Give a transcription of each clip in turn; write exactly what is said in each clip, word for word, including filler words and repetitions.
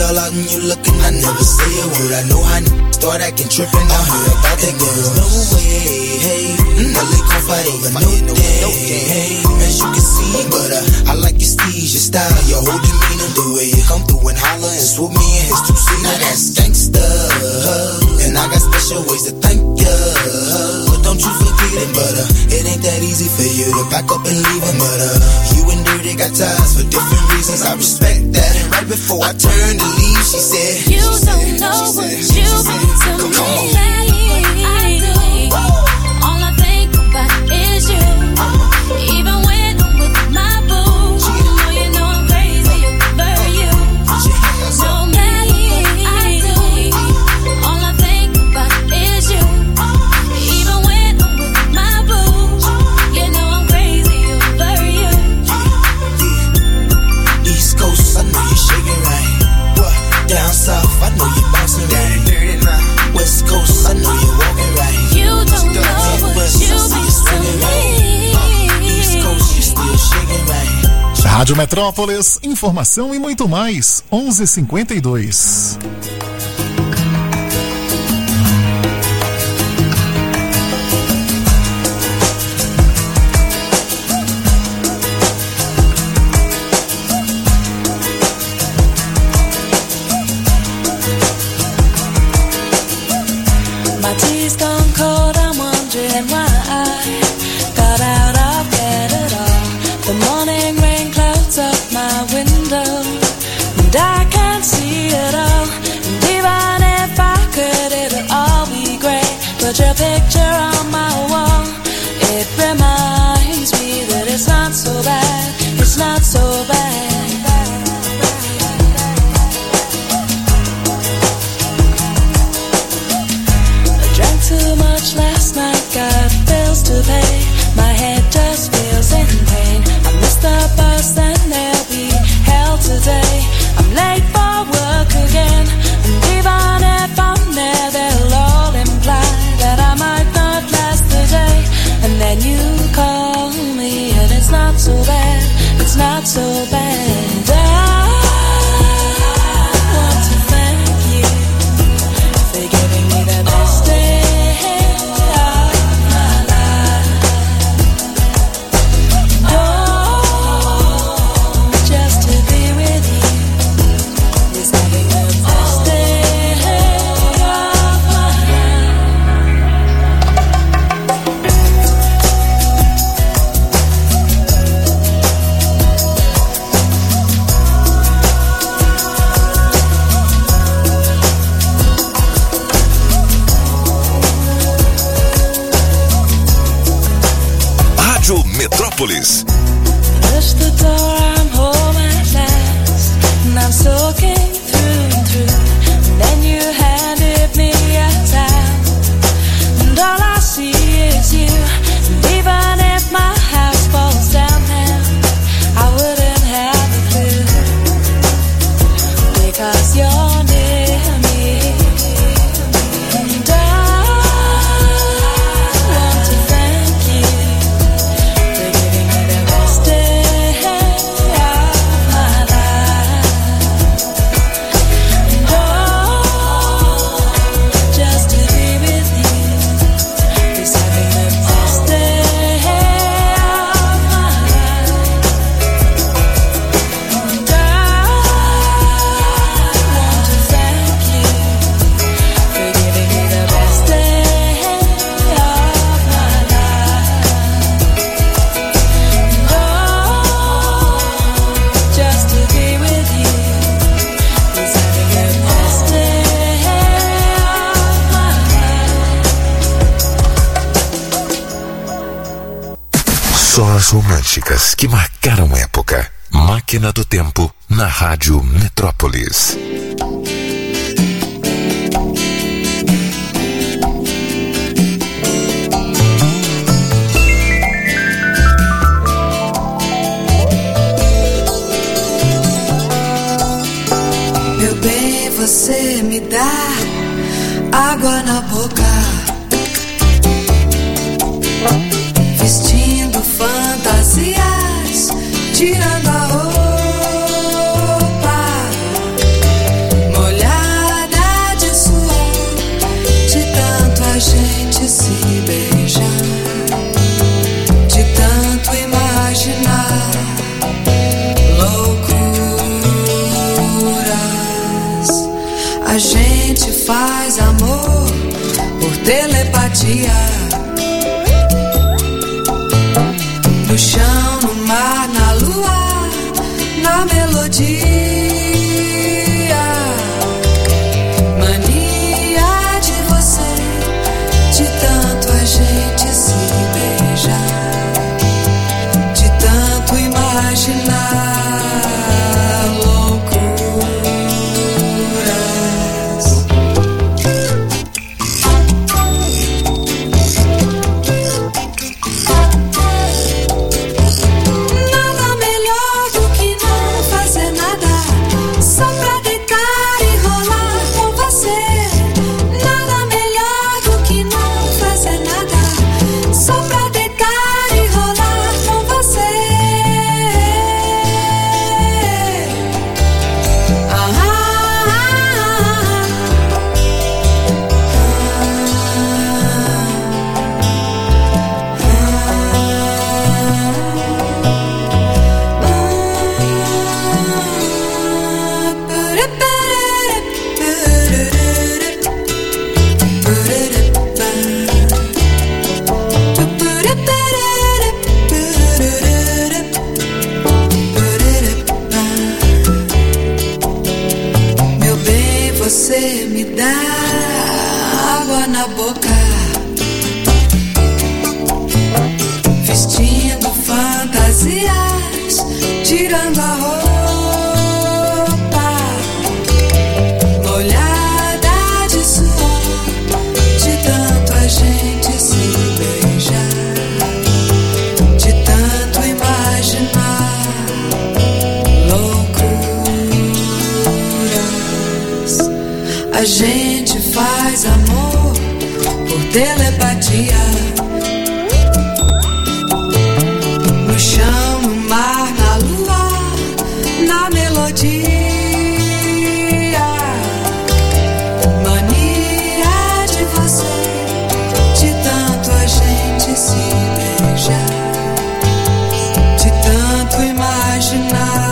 all out and you looking, I never say a word. I know I start acting trippin', I heard about that girl. There's no way, hey, no lick on fight over no day, hey, as you can see, but uh, I like your steez, your style, your whole demeanor, the way you come through and holler and swoop me in his two-seater. Now that's gangsta, and I got special ways to thank ya, but don't you forget it, but uh, it ain't that easy for you to back up and leave him, but uh, you and Dirty got ties for different reasons, I respect that, and right before I turned to leave, she said, you she don't said, know what said, you've been to me, come on. I do. All I think about is you, even when I'm with my boo, you know you know I'm crazy over you, no matter what I do, all I think about is you, even when I'm with my boo, you know I'm crazy over you. East Coast, I know you're shaking right. What? Down south, I know you're bouncing right. West Coast, I know you're walking right. You don't know what you've been to me. East Coast, you're still shaking right. Rádio Metrópolis, informação e muito mais. onze e cinquenta e dois. My tea's gone cold, I'm wondering why I got out of bed at all. The morning rain clouds up my window, and I can't see it all. And even if I could, it'll all be great. Put your picture on my wall, it reminds me that it's not so bad, it's not so bad. Too much last night, got bills to pay. My head just feels in pain. I missed the bus and there'll be hell today. I'm late for work again, and even if I'm there, they'll all imply that I might not last the day. And then you call me, and it's not so bad, it's not so bad. I want to thank you for giving me the best day. Metrópolis. Push the door, I'm home at last, and I'm soaking through and through. And then you handed me a towel, and all I see is you. And even if my house falls down now, I wouldn't have a clue, because you're near me. And I want to thank you. Só as românticas que marcaram época. Máquina do Tempo na Rádio Metrópolis. Meu bem, você me dá água na boca, vestindo fantasias, tirando a roupa. A gente faz amor por telepatia. No chão, no mar, na lua, na melodia. Mania de você, de tanto a gente se beijar, de tanto imaginar. Você me dá água na boca, vestindo fantasias, tirando a roupa, molhada de suor, de tanto a gente se beijar, de tanto imaginar loucuras. A gente faz amor por telepatia. No chão, no mar, na lua, na melodia. Mania de você, de tanto a gente se beijar, de tanto imaginar.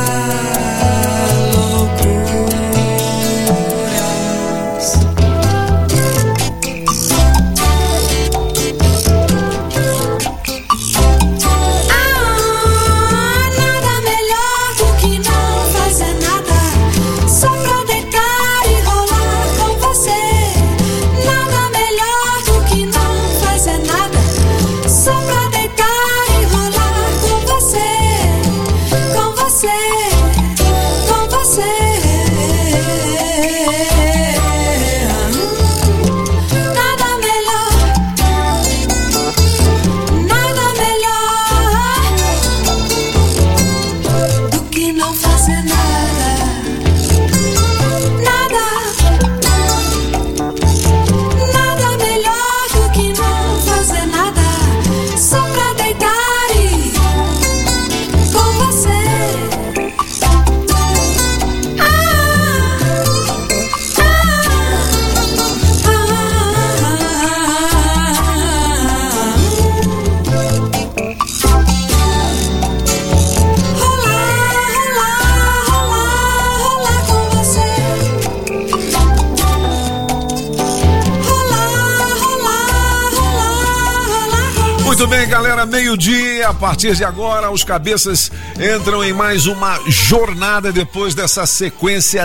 Muito bem, galera, meio-dia, a partir de agora os cabeças entram em mais uma jornada depois dessa sequência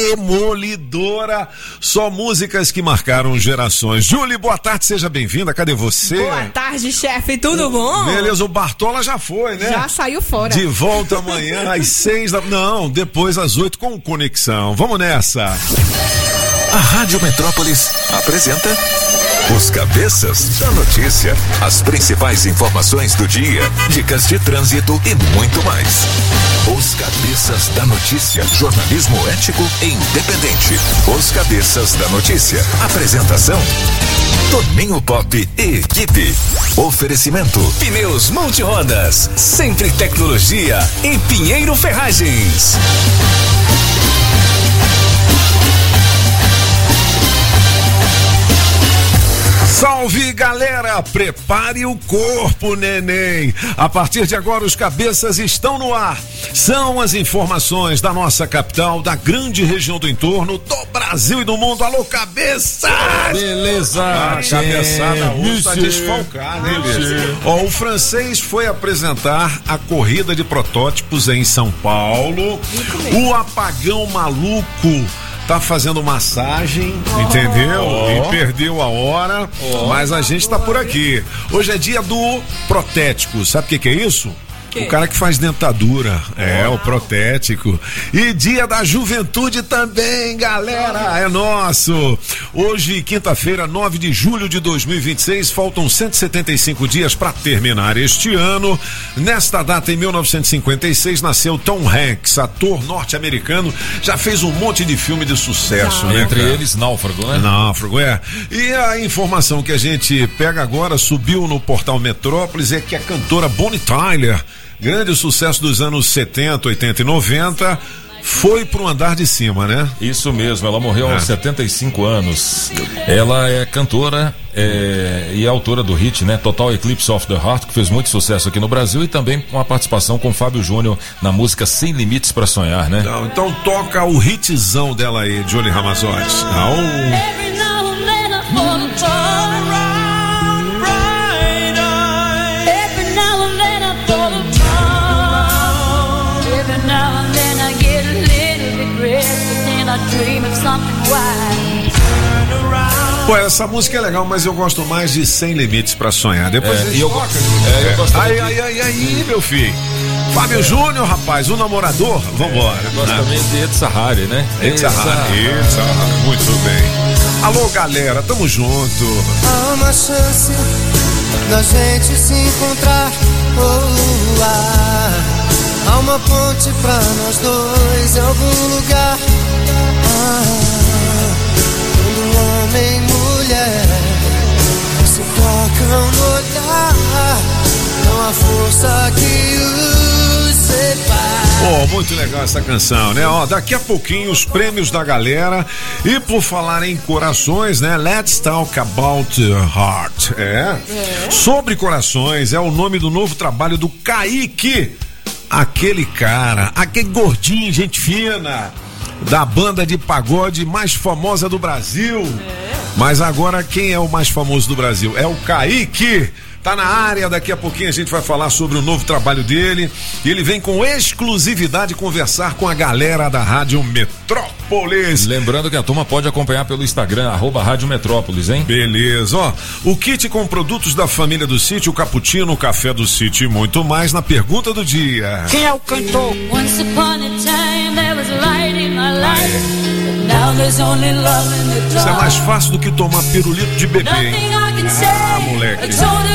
demolidora, só músicas que marcaram gerações. Julie, boa tarde, seja bem-vinda, cadê você? Boa tarde, chefe, tudo bom? Beleza, o Bartola já foi, né? Já saiu fora. De volta amanhã às seis da... Não, depois às oito com Conexão, vamos nessa. A Rádio Metrópolis apresenta Os Cabeças da Notícia. As principais informações do dia, dicas de trânsito e muito mais. Os Cabeças da Notícia. Jornalismo ético e independente. Os Cabeças da Notícia. Apresentação: Toninho Pop e equipe. Oferecimento: Pneus Multirodas. Sempre tecnologia em Pinheiro Ferragens. Salve! Salve, galera! Prepare o corpo, neném! A partir de agora, os cabeças estão no ar. São as informações da nossa capital, da grande região do entorno, do Brasil e do mundo. Alô, cabeças! Beleza! A cabeçada hoje tá desfalcada, hein, beleza? Ó, o francês foi apresentar a corrida de protótipos em São Paulo. O apagão maluco tá fazendo massagem, oh, entendeu? Oh. E perdeu a hora, oh. mas a gente tá por aqui. Hoje é dia do protético. Sabe o que que é isso? Que? O cara que faz dentadura, é, o protético. E dia da juventude também, galera, é nosso. Hoje, quinta-feira, nove de julho de dois mil e vinte e seis, faltam cento e setenta e cinco dias para terminar este ano. Nesta data, em mil novecentos e cinquenta e seis, nasceu Tom Hanks, ator norte-americano, já fez um monte de filme de sucesso, ah, né? Entre cara? eles, Náufrago, né? Náufrago, é. E a informação que a gente pega agora, subiu no portal Metrópolis, é que a cantora Bonnie Tyler, grande sucesso dos anos setenta, oitenta e noventa, foi pro andar de cima, né? Isso mesmo, ela morreu aos é. setenta e cinco anos. Ela é cantora é, e é autora do hit, né? Total Eclipse of the Heart, que fez muito sucesso aqui no Brasil, e também com a participação com Fábio Júnior na música Sem Limites pra Sonhar, né? Não, então toca o hitzão dela aí, Johnny Ramazotti. Não. Pô, essa música é legal, mas eu gosto mais de Sem Limites pra Sonhar. Depois é, a gente eu, toca. É, eu gosto aí, aí, aí, aí, meu filho. Fábio Júnior, rapaz, o namorador, vambora. É, eu gosto ah. também de Ed Sahari, né? Ed Sahari, Ed Sahari, muito bem. Alô, galera, tamo junto. Há uma chance da gente se encontrar. Oh, ah, há uma ponte pra nós dois em algum lugar. Quando homem e mulher se tocam no olhar, não há força que os separe. Oh, muito legal essa canção, né? Ó, daqui a pouquinho os prêmios da galera. E por falar em corações, né? Let's Talk About Heart. É. é. Sobre corações é o nome do novo trabalho do Kaique. Aquele cara, aquele gordinho, gente fina, da banda de pagode mais famosa do Brasil. É. Mas agora quem é o mais famoso do Brasil? É o Kaique. Tá na área, daqui a pouquinho a gente vai falar sobre o novo trabalho dele. E ele vem com exclusividade conversar com a galera da Rádio Metrópolis. Lembrando que a turma pode acompanhar pelo Instagram, arroba Rádio Metrópolis, hein? Beleza, ó. O kit com produtos da família do sítio, o cappuccino, o café do sítio e muito mais na pergunta do dia. Quem é o cantor? Once upon a time there was light in my life. Now there's only love in the dark. Isso é mais fácil do que tomar pirulito de bebê, hein? Ah, moleque.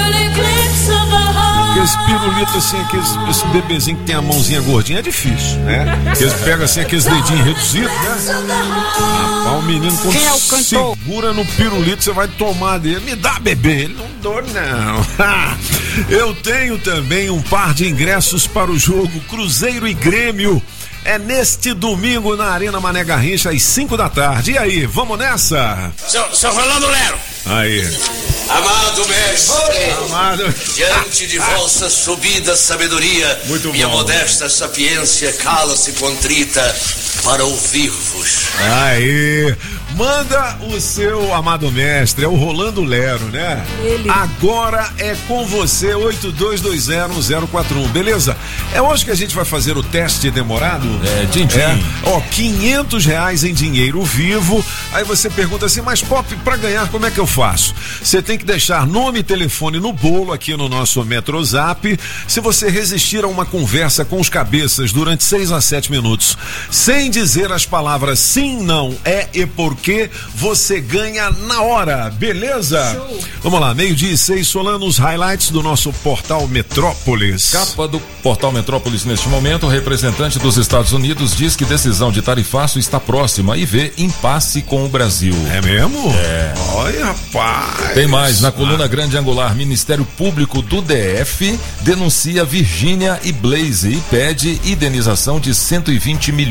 Aqueles pirulitos assim, aqueles, esse bebezinho que tem a mãozinha gordinha é difícil, né? Eles pegam assim aqueles dedinhos reduzidos, né? Ah, o menino quando Quem é o cantor? segura no pirulito, você vai tomar dele. Me dá, bebê. Ele não dou, não. Eu tenho também um par de ingressos para o jogo Cruzeiro e Grêmio. É neste domingo na Arena Mané Garrincha às cinco da tarde. E aí, vamos nessa? Seu, seu Rolando Lero. Aí. Amado mestre, Amado. diante de vossa subida sabedoria, muito minha bom. modesta sapiência cala-se contrita para ouvir-vos. Aí, manda o seu amado mestre, é o Rolando Lero, né? Ele. Agora é com você, oito dois dois zero zero quatro um, beleza? É hoje que a gente vai fazer o teste demorado? É, tchim-tchim. É, ó, quinhentos reais em dinheiro vivo. Aí você pergunta assim, mas Pop, pra ganhar como é que eu faço? Você tem que deixar nome e telefone no bolo aqui no nosso Metrozap. Se você resistir a uma conversa com os cabeças durante seis a sete minutos, sem dizer as palavras sim, não, é e porquê, você ganha na hora, beleza? Show. Vamos lá, meio-dia e seis, Solano, os highlights do nosso portal Metrópolis. Capa do portal Metrópolis neste momento, o representante dos Estados Unidos diz que decisão de tarifaço está próxima e vê impasse com o Brasil. É mesmo? É. Olha, rapaz. Tem mais, na coluna grande angular, Ministério Público do D F denuncia Virgínia e Blaze e pede indenização de cento e vinte milhões.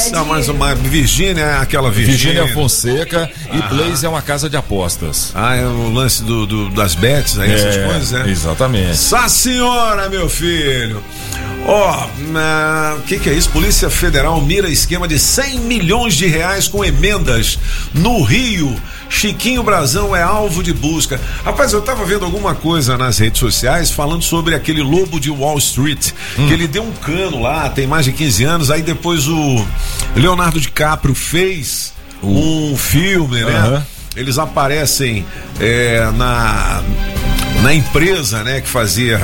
Blaze, é mais uma Virgínia, é aquela Virgínia. Virgínia Fonseca ah. e Blaze é uma casa de apostas. Ah, é o lance do, do, das bets, aí, é, essas coisas, né? Exatamente. Sá senhora, meu filho! Ó, oh, o que que é isso? Polícia Federal mira esquema de cem milhões de reais com emendas no Rio. Chiquinho Brazão é alvo de busca. Rapaz, eu tava vendo alguma coisa nas redes sociais falando sobre aquele lobo de Wall Street, hum. que ele deu um cano lá, tem mais de quinze anos, aí depois o Leonardo DiCaprio fez uh. um filme, né? Uh-huh. Eles aparecem é, na, na empresa, né, que fazia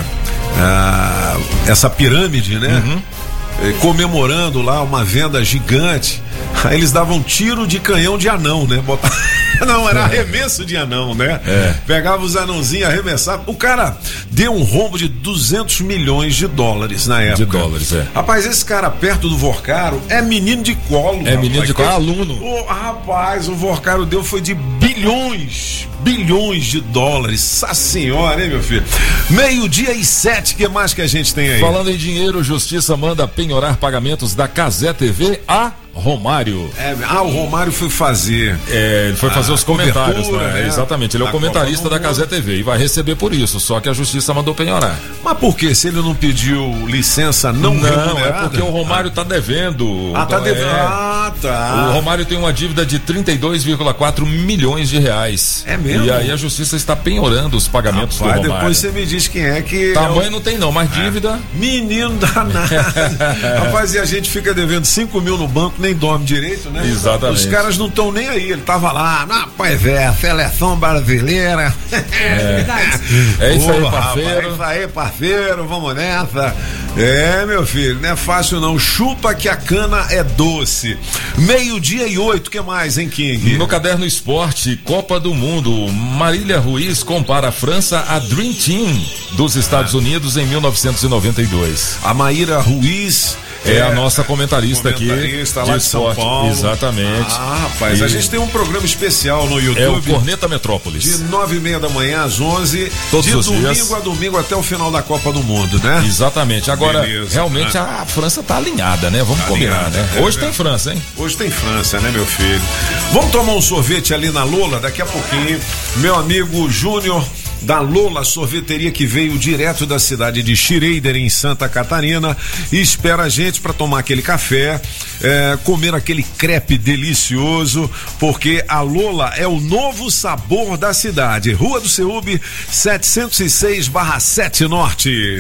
ah, essa pirâmide, né? Uhum. É, comemorando lá uma venda gigante. Aí eles davam tiro de canhão de anão, né? Botar... Não, era arremesso de anão, né? É. Pegava os anãozinhos, arremessava. O cara deu um rombo de duzentos milhões de dólares na época. De dólares, é. Rapaz, esse cara perto do Vorcaro é menino de colo. É rapaz, menino de colo, é aluno. Oh, rapaz, o Vorcaro deu foi de bilhões, bilhões de dólares. Essa senhora, hein, meu filho? Meio-dia e sete, o que mais que a gente tem aí? Falando em dinheiro, Justiça manda penhorar pagamentos da Cazé T V a Romário. É, ah, o Romário foi fazer. É, ele foi fazer ah, os comentários, né? né? Exatamente, ele é o comentarista da Cazé T V e vai receber por isso, só que a Justiça mandou penhorar. Mas por quê? Se ele não pediu licença não Não, remunerada? é porque o Romário ah. tá devendo. Ah, tá devendo. É, ah, tá. O Romário tem uma dívida de trinta e dois vírgula quatro milhões de reais. É mesmo? E aí a Justiça está penhorando os pagamentos Rapaz, do Romário. Depois você me diz quem é que... Tamanho é o... não tem não, mas dívida... Ah, menino danado. Rapaz, e a gente fica devendo cinco mil no banco, nem dorme direito, né? Exatamente. Os caras não estão nem aí. Ele tava lá, ah, pois é, seleção brasileira. É verdade. É isso aí, parceiro. É isso aí, parceiro, vamos nessa. É, meu filho, não é fácil não. Chupa que a cana é doce. Meio-dia e oito, o que mais, hein, King? No Caderno Esporte, Copa do Mundo, Marília Ruiz compara a França a Dream Team dos Estados ah. Unidos em mil novecentos e noventa e dois. A Maíra Ruiz é, é a nossa comentarista, comentarista aqui lá de, de São Paulo. Exatamente. Ah, rapaz, e a gente tem um programa especial no YouTube. É o Corneta Metrópolis. De nove e meia da manhã às onze, todos de os domingo dias. a domingo até o final da Copa do Mundo, né? Exatamente. Agora, Beleza. realmente ah. a França tá alinhada, né? Vamos tá combinar, alinhada, né? É, Hoje é. tem França, hein? Hoje tem França, né, meu filho? Vamos tomar um sorvete ali na Lola daqui a pouquinho. Meu amigo Júnior da Lola Sorveteria, que veio direto da cidade de Schroeder, em Santa Catarina, e espera a gente para tomar aquele café, é, comer aquele crepe delicioso, porque a Lola é o novo sabor da cidade. Rua do Ceúbe, setecentos e seis barra sete Norte.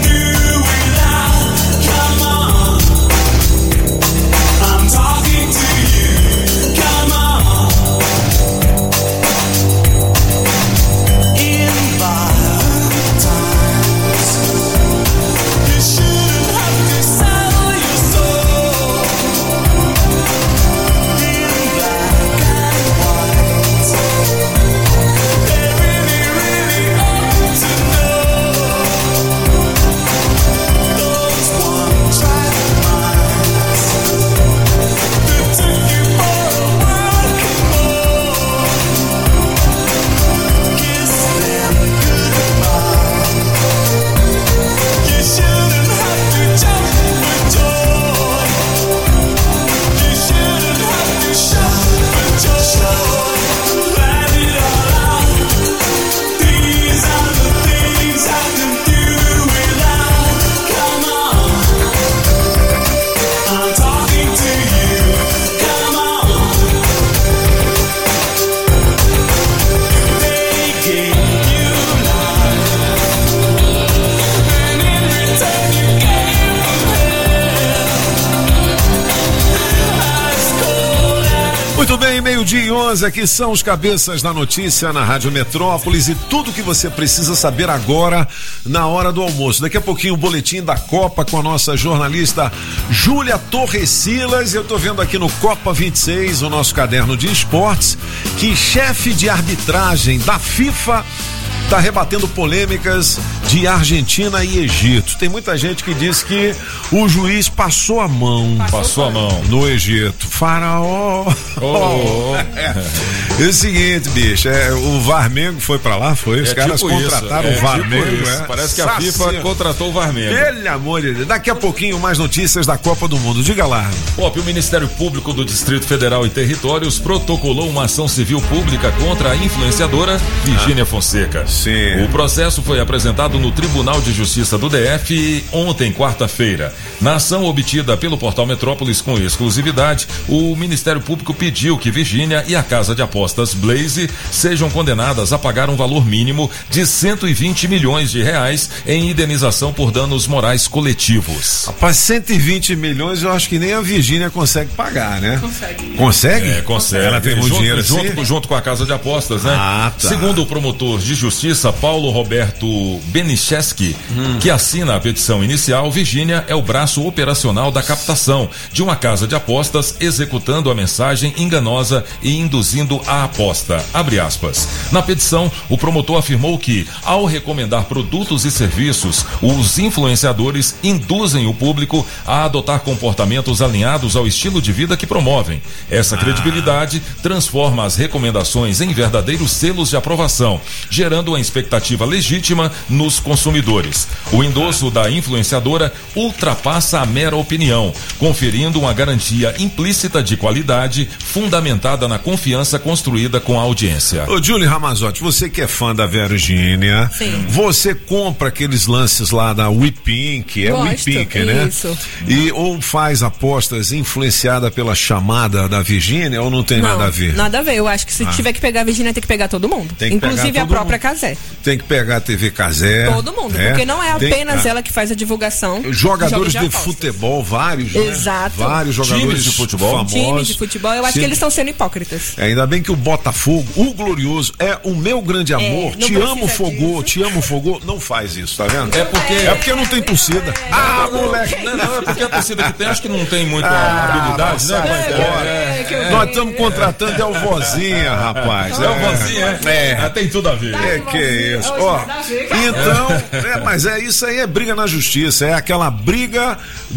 I'm talking to Meio-dia e onze, aqui são os cabeças da notícia na Rádio Metrópolis e tudo que você precisa saber agora na hora do almoço. Daqui a pouquinho o boletim da Copa com a nossa jornalista Júlia Torresilas. Eu tô vendo aqui no Copa vinte e seis, o nosso caderno de esportes, que chefe de arbitragem da FIFA está rebatendo polêmicas de Argentina e Egito. Tem muita gente que diz que o juiz passou a mão. Passou a mão. No Egito. Faraó. Oh. É. É o seguinte, bicho, é, o Varmengo foi pra lá, foi? Os é caras tipo contrataram isso, o Varmengo. Tipo é. Parece que a FIFA Sacia. contratou o Varmengo. Pelo amor de Deus. Daqui a pouquinho mais notícias da Copa do Mundo. Diga lá. Pop, o Ministério Público do Distrito Federal e Territórios protocolou uma ação civil pública contra a influenciadora Virgínia ah. Fonseca. Sim. O processo foi apresentado no Tribunal de Justiça do D F ontem, quarta-feira. Na ação obtida pelo Portal Metrópolis com exclusividade, o Ministério Público pediu que Virgínia e a casa de apostas Blaze sejam condenadas a pagar um valor mínimo de cento e vinte milhões de reais em indenização por danos morais coletivos. Rapaz, cento e vinte milhões eu acho que nem a Virgínia consegue pagar, né? Consegue. Consegue? É, consegue. Ela tem muito junto, dinheiro junto, assim? junto com a casa de apostas, né? Ah, tá. Segundo o promotor de justiça, Paulo Roberto Benicheski, hum. que assina a petição inicial, Virgínia é o braço operacional da captação de uma casa de apostas, executando a mensagem enganosa e induzindo a aposta. Abre aspas. Na petição, o promotor afirmou que, ao recomendar produtos e serviços, os influenciadores induzem o público a adotar comportamentos alinhados ao estilo de vida que promovem. Essa credibilidade transforma as recomendações em verdadeiros selos de aprovação, gerando uma expectativa legítima nos consumidores. O endosso da influenciadora ultrapassa a mera opinião, conferindo uma garantia implícita de qualidade fundamentada na confiança construída com a audiência. Ô, Julie Ramazotti, você que é fã da Virgínia, Sim. você compra aqueles lances lá da WePink, é WePink, né? Isso. E ou faz apostas influenciada pela chamada da Virgínia ou não tem não, nada a ver? Nada a ver, eu acho que se Ah. tiver que pegar a Virgínia tem que pegar todo mundo, Tem que inclusive pegar a todo própria mundo. Casé. Tem que pegar a T V Casé. Todo mundo, é? porque não é Tem- apenas ah. ela que faz a divulgação. Jogadores de de, apostas. futebol, vários, Exato. né? Vários jogadores Times de futebol. famosos. Time de futebol, eu acho Sim. que eles estão sendo hipócritas. É, ainda bem que o Botafogo, o glorioso, é o meu grande amor. não te precisa amo, Fogô, disso. te amo, Fogô. Não faz isso, tá vendo? É porque... É porque não tem torcida. Ah, moleque. Não, não, é porque a torcida que tem, acho que não tem muita Ah, habilidade, né? sai Mas- fora. é, é, é. Nós estamos contratando é o vozinha, rapaz. É o vozinho, é? É. Ah, tem tudo a ver. É que é isso. Ó, então, é, mas é isso aí, é briga na justiça, é aquela briga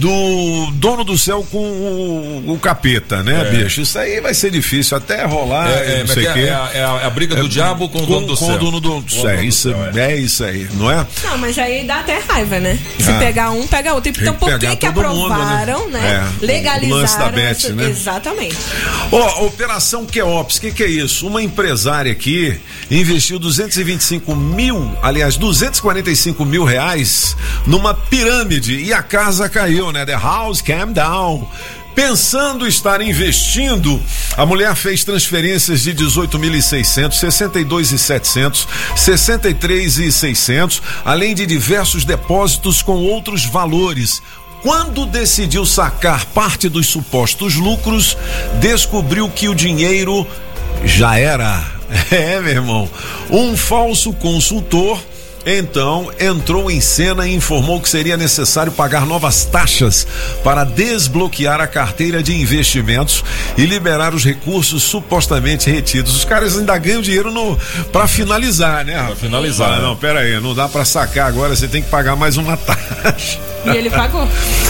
do dono do céu com o, o capeta, né, É. bicho? Isso aí vai ser difícil até rolar, É, é, não sei o é, quê. é a, é a- é a briga do diabo com o dono do com céu. o dono do Com o céu. dono do Isso, céu, é. é isso aí, não é? Não, mas aí dá até raiva, né? Se Ah. pegar um, pega outro. Tem Então que por pegar que que todo mundo, aprovaram, né? né? É, Legalizaram o lance da Bet, essa- né? Exatamente. Ó, Operação Queops, o que, que é isso? Uma empresária aqui investiu duzentos e vinte e cinco mil, aliás, duzentos e quarenta e cinco mil reais numa pirâmide e a casa caiu, né? The house came down. Pensando estar investindo, a mulher fez transferências de dezoito mil e seiscentos, sessenta e dois mil e setecentos, sessenta e três mil e seiscentos, além de diversos depósitos com outros valores. Quando decidiu sacar parte dos supostos lucros, descobriu que o dinheiro já era. É, meu irmão, um falso consultor então entrou em cena e informou que seria necessário pagar novas taxas para desbloquear a carteira de investimentos e liberar os recursos supostamente retidos. Os caras ainda ganham dinheiro no para finalizar, né? Pra finalizar, Ah, né? não, pera aí, não dá para sacar agora, você tem que pagar mais uma taxa. E ele pagou.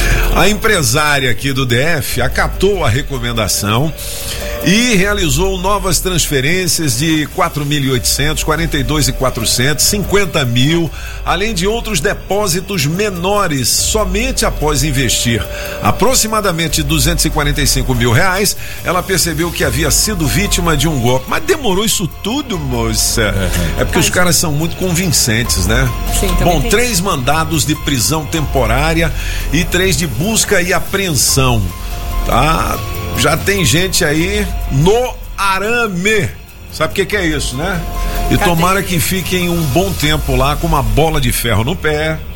A empresária aqui do D F acatou a recomendação e realizou novas transferências de quatro mil e oitocentos, quarenta e dois mil e quatrocentos, cinquenta mil, além de outros depósitos menores, somente após investir aproximadamente duzentos e quarenta e cinco mil reais, ela percebeu que havia sido vítima de um golpe. Mas demorou isso tudo, moça? É porque os caras são muito convincentes, né? Sim, também Bom, tem três mandados de prisão temporária e três de busca e apreensão, tá? Já tem gente aí no arame. Sabe o que, que é isso, né? E Cadê? tomara que fiquem um bom tempo lá com uma bola de ferro no pé,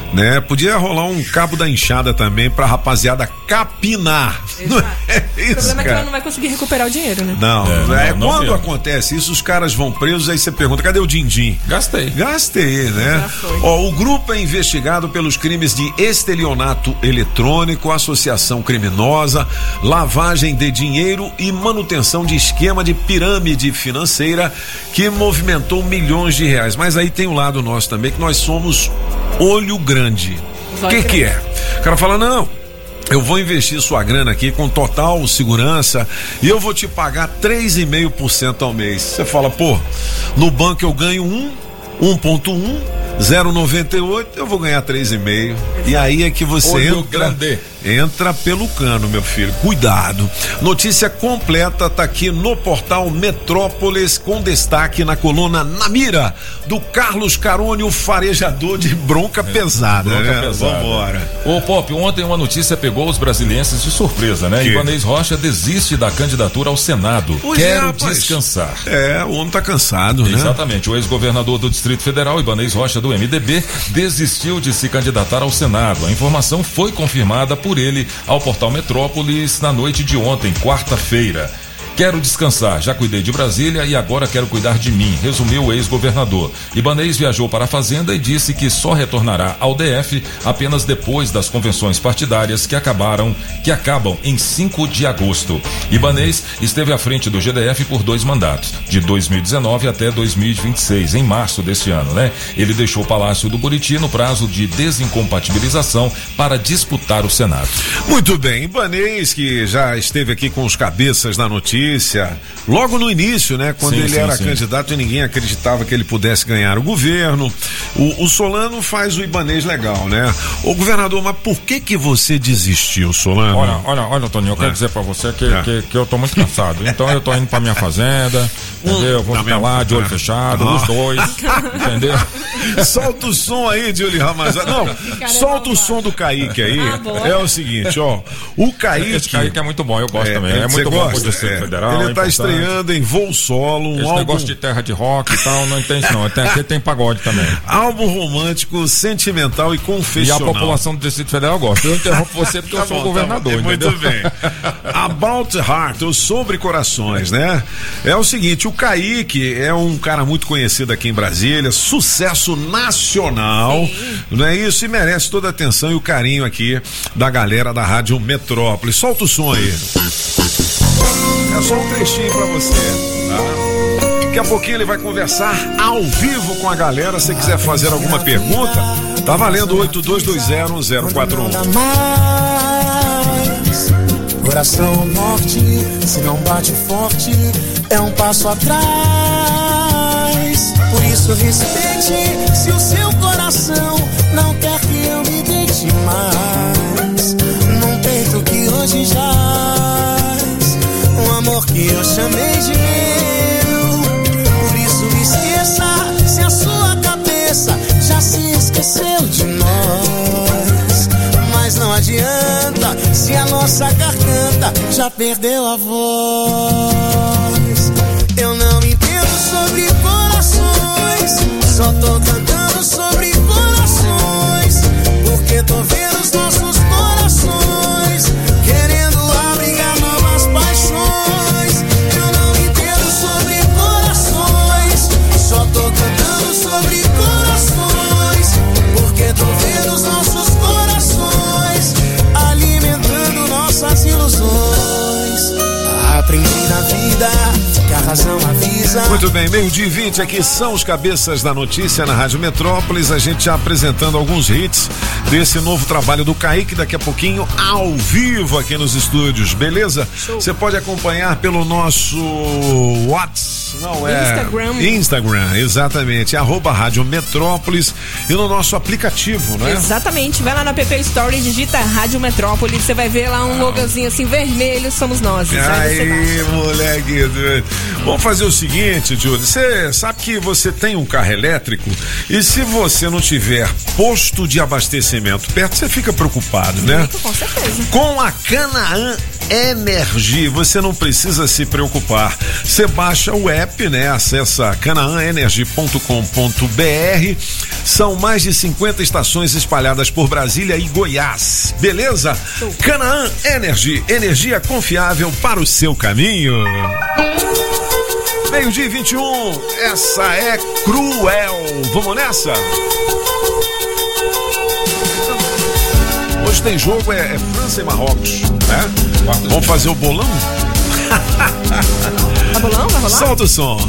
né? Podia rolar um cabo da enxada também pra rapaziada capinar. Não é isso, o problema cara? é que ela não vai conseguir recuperar o dinheiro, né? Não, É, é, não, não quando mesmo. acontece isso, os caras vão presos, aí você pergunta, cadê o din-din? Gastei. Gastei, né? Já foi. Ó, o grupo é investigado pelos crimes de estelionato eletrônico, associação criminosa, lavagem de dinheiro e manutenção de esquema de pirâmide financeira que movimentou milhões de reais. Mas aí tem o lado nosso também, que nós somos olho grande. O que que é? O cara fala, não, eu vou investir sua grana aqui com total segurança e eu vou te pagar três vírgula cinco por cento ao mês. Você fala, pô, no banco eu ganho um, um ponto um, zero vírgula noventa e oito, eu vou ganhar três vírgula cinco. E aí é que você Olho entra, grande. entra pelo cano, meu filho. Cuidado. Notícia completa tá aqui no portal Metrópolis, com destaque na coluna Na Mira, do Carlos Carone, o farejador de bronca pesada. Bronca né? pesada. Vambora. Ô Pop, ontem uma notícia pegou os brasilienses de surpresa, né? Que? Ibanez Rocha desiste da candidatura ao Senado. Pois é, Quero rapaz. descansar. É, o homem tá cansado, né? Exatamente. O ex-governador do Distrito Federal, Ibanez Rocha, do M D B, desistiu de se candidatar ao Senado. A informação foi confirmada por ele ao portal Metrópolis na noite de ontem, quarta-feira. Quero descansar, já cuidei de Brasília e agora quero cuidar de mim, resumiu o ex-governador. Ibanez viajou para a Fazenda e disse que só retornará ao D F apenas depois das convenções partidárias que acabaram, que acabam em cinco de agosto. Ibanez esteve à frente do G D F por dois mandatos, de dois mil e dezenove até dois mil e vinte e seis, em março deste ano, né? Ele deixou o Palácio do Buriti no prazo de desincompatibilização para disputar o Senado. Muito bem, Ibanez, que já esteve aqui com os cabeças da notícia, logo no início, né? Quando Sim, ele sim, era sim. candidato e ninguém acreditava que ele pudesse ganhar o governo. O, o Solano faz o Ibanez legal, né? Ô governador, mas por que que você desistiu, Solano? Olha, olha, olha, Toninho, eu quero É. dizer pra você que, É. que, que eu tô muito cansado. Então eu tô indo pra minha fazenda, entendeu? Eu vou Na ficar minha- lá de olho fechado, Ah. os dois, entendeu? Solta o som aí, Júlio Ramazan. Não, solta o som do Kaique aí. Ah, boa. É o seguinte, ó. O Kaique. Esse Kaique é muito bom, eu gosto também. É você muito bom pro gosta? Distrito É. Federal. Ele é tá importante. estreando em Voo Solo, um Esse álbum, negócio de terra de rock e tal, não entende não. Tem, aqui tem pagode também. álbum romântico, sentimental e E a confessional. população do Distrito Federal gosta. Eu interrompo você porque Tá eu sou bom, o governador, tá bom. entendeu? Muito bem. About Heart, ou Sobre Corações, né? É o seguinte, o Kaique é um cara muito conhecido aqui em Brasília, sucesso nacional, não é isso? E merece toda a atenção e o carinho aqui da galera da Rádio Metrópole. Solta o som aí. É só um trechinho pra você, tá? Daqui a pouquinho ele vai conversar ao vivo com a galera. Se quiser fazer alguma pergunta, tá valendo oito dois dois zero zero quatro um. Coração morte, se não bate forte, é um passo atrás. Por isso respeite, se o seu coração não quer que eu me deite mais. Num peito que hoje jaz, um amor que eu chamei de meu. Por isso esqueça, se a sua cabeça já se esqueceu de nós. Mas não adianta, se a nossa garganta já perdeu a voz. Eu não entendo sobre corações, só tô cantando sobre corações. Porque tô vendo os nossos corações querendo abrigar novas paixões. Eu não entendo sobre corações, só tô cantando sobre corações. Porque tô vendo os nossos corações alimentando nossas ilusões. Aprendi na vida que a razão avisa. Muito bem, meio-dia e vinte, aqui são os cabeças da notícia na Rádio Metrópolis. A gente já apresentando alguns hits desse novo trabalho do Kaique, daqui a pouquinho ao vivo aqui nos estúdios, beleza? Você pode acompanhar pelo nosso WhatsApp, não é? Instagram. Instagram, exatamente, arroba Rádio Metrópolis e no nosso aplicativo, né? Exatamente, vai lá na App Store e digita Rádio Metrópole, você vai ver lá um logozinho assim vermelho, somos nós. Aí você Aí, baixa. moleque. Vamos fazer o seguinte, Júlio. atitude. Você sabe que você tem um carro elétrico e se você não tiver posto de abastecimento perto, você fica preocupado, né? Com certeza. Com a Canaã Energy, você não precisa se preocupar. Você baixa o app, né? Acessa canaã energy ponto com ponto b r. São mais de cinquenta estações espalhadas por Brasília e Goiás. Beleza? Canaã Energy, energia confiável para o seu caminho. Meio-dia e vinte e um, essa é Cruel. Vamos nessa? Hoje tem jogo, é, é França e Marrocos, né? Vamos fazer o bolão? Tá bolão? Vai rolar? Solta o som.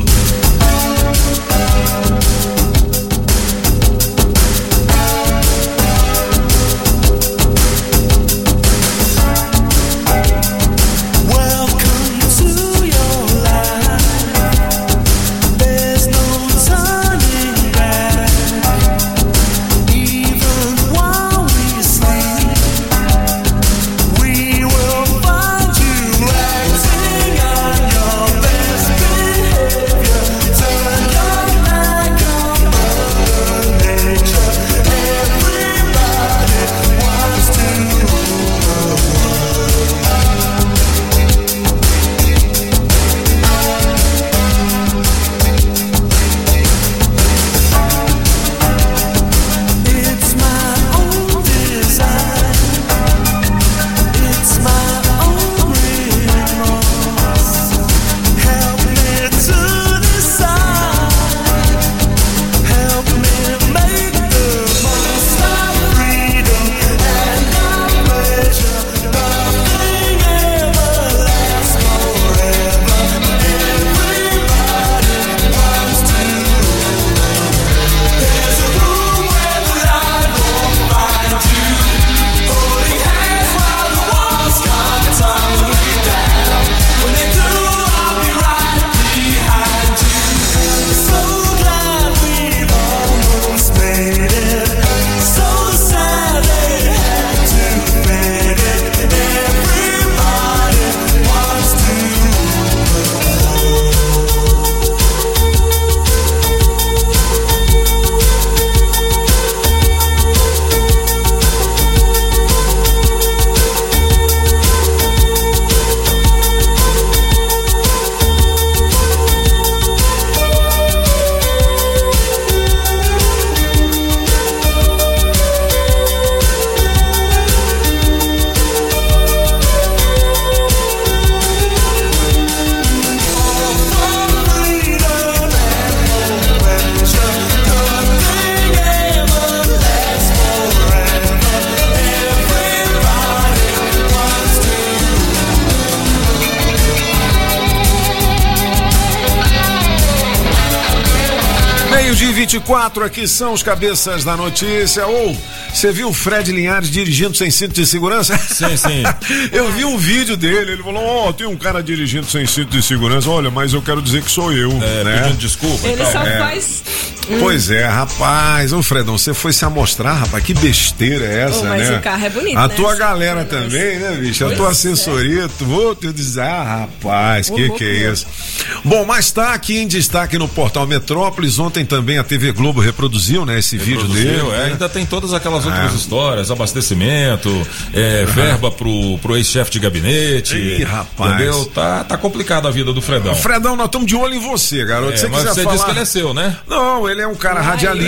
vinte e quatro, aqui são os cabeças da notícia. Ou, você viu o Fred Linhares dirigindo sem cinto de segurança? Sim, sim. Eu vi um vídeo dele, ele falou, ó, oh, tem um cara dirigindo sem cinto de segurança, olha, mas eu quero dizer que sou eu, é, né? Pedindo desculpa. Ele então. só é. faz... Pois é, rapaz, ô Fredão, você foi se amostrar, rapaz, que besteira é essa, oh, mas né? o carro é bonito, A né? tua galera também, né, bicho? A tua assessoria, tu, vou te dizer, ah, rapaz, que que é isso? Bom, mas tá aqui em destaque no portal Metrópolis, ontem também a T V Globo reproduziu, né, esse vídeo dele. É, né? ainda tem todas aquelas outras é. histórias, abastecimento, é, uhum. verba pro, pro ex-chefe de gabinete. Ih, rapaz. Entendeu? Tá, tá complicada a vida do Fredão. Fredão, nós estamos de olho em você, garoto. É, Se mas quiser você falar... disse que ele é seu, né? Não, ele é um cara radialista.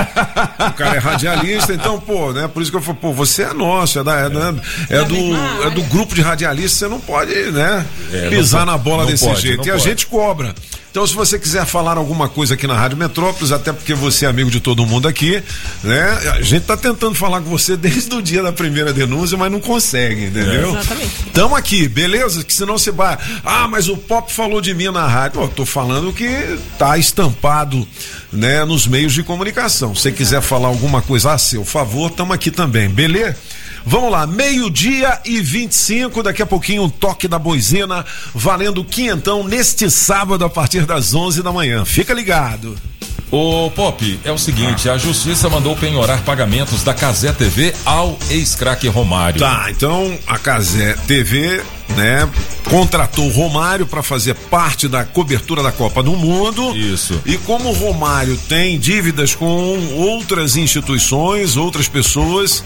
O cara é radialista, então, pô, né? Por isso que eu falei, pô, você é nosso, é, da, é, é, é, do, é do grupo de radialistas, você não pode, né? É, pisar não, na bola desse pode, jeito. E a pode. gente cobra. Então, se você quiser falar alguma coisa aqui na Rádio Metrópolis, até porque você é amigo de todo mundo aqui, né? A gente tá tentando falar com você desde o dia da primeira denúncia, mas não consegue, entendeu? É. Exatamente. Tamo aqui, beleza? Que senão você vai, ah, mas o Pop falou de mim na rádio. Pô, tô falando que tá estampado, né, nos meios de comunicação. Se você quiser falar alguma coisa a seu favor, tamo aqui também, beleza? Vamos lá, meio-dia e vinte e cinco, daqui a pouquinho um toque da boizina, valendo quinhentão neste sábado a partir das onze da manhã. Fica ligado. Ô Pop, é o seguinte, a justiça mandou penhorar pagamentos da Cazé T V ao ex-craque Romário. Tá, então a Cazé T V né, contratou o Romário para fazer parte da cobertura da Copa do Mundo. Isso. E como o Romário tem dívidas com outras instituições, outras pessoas,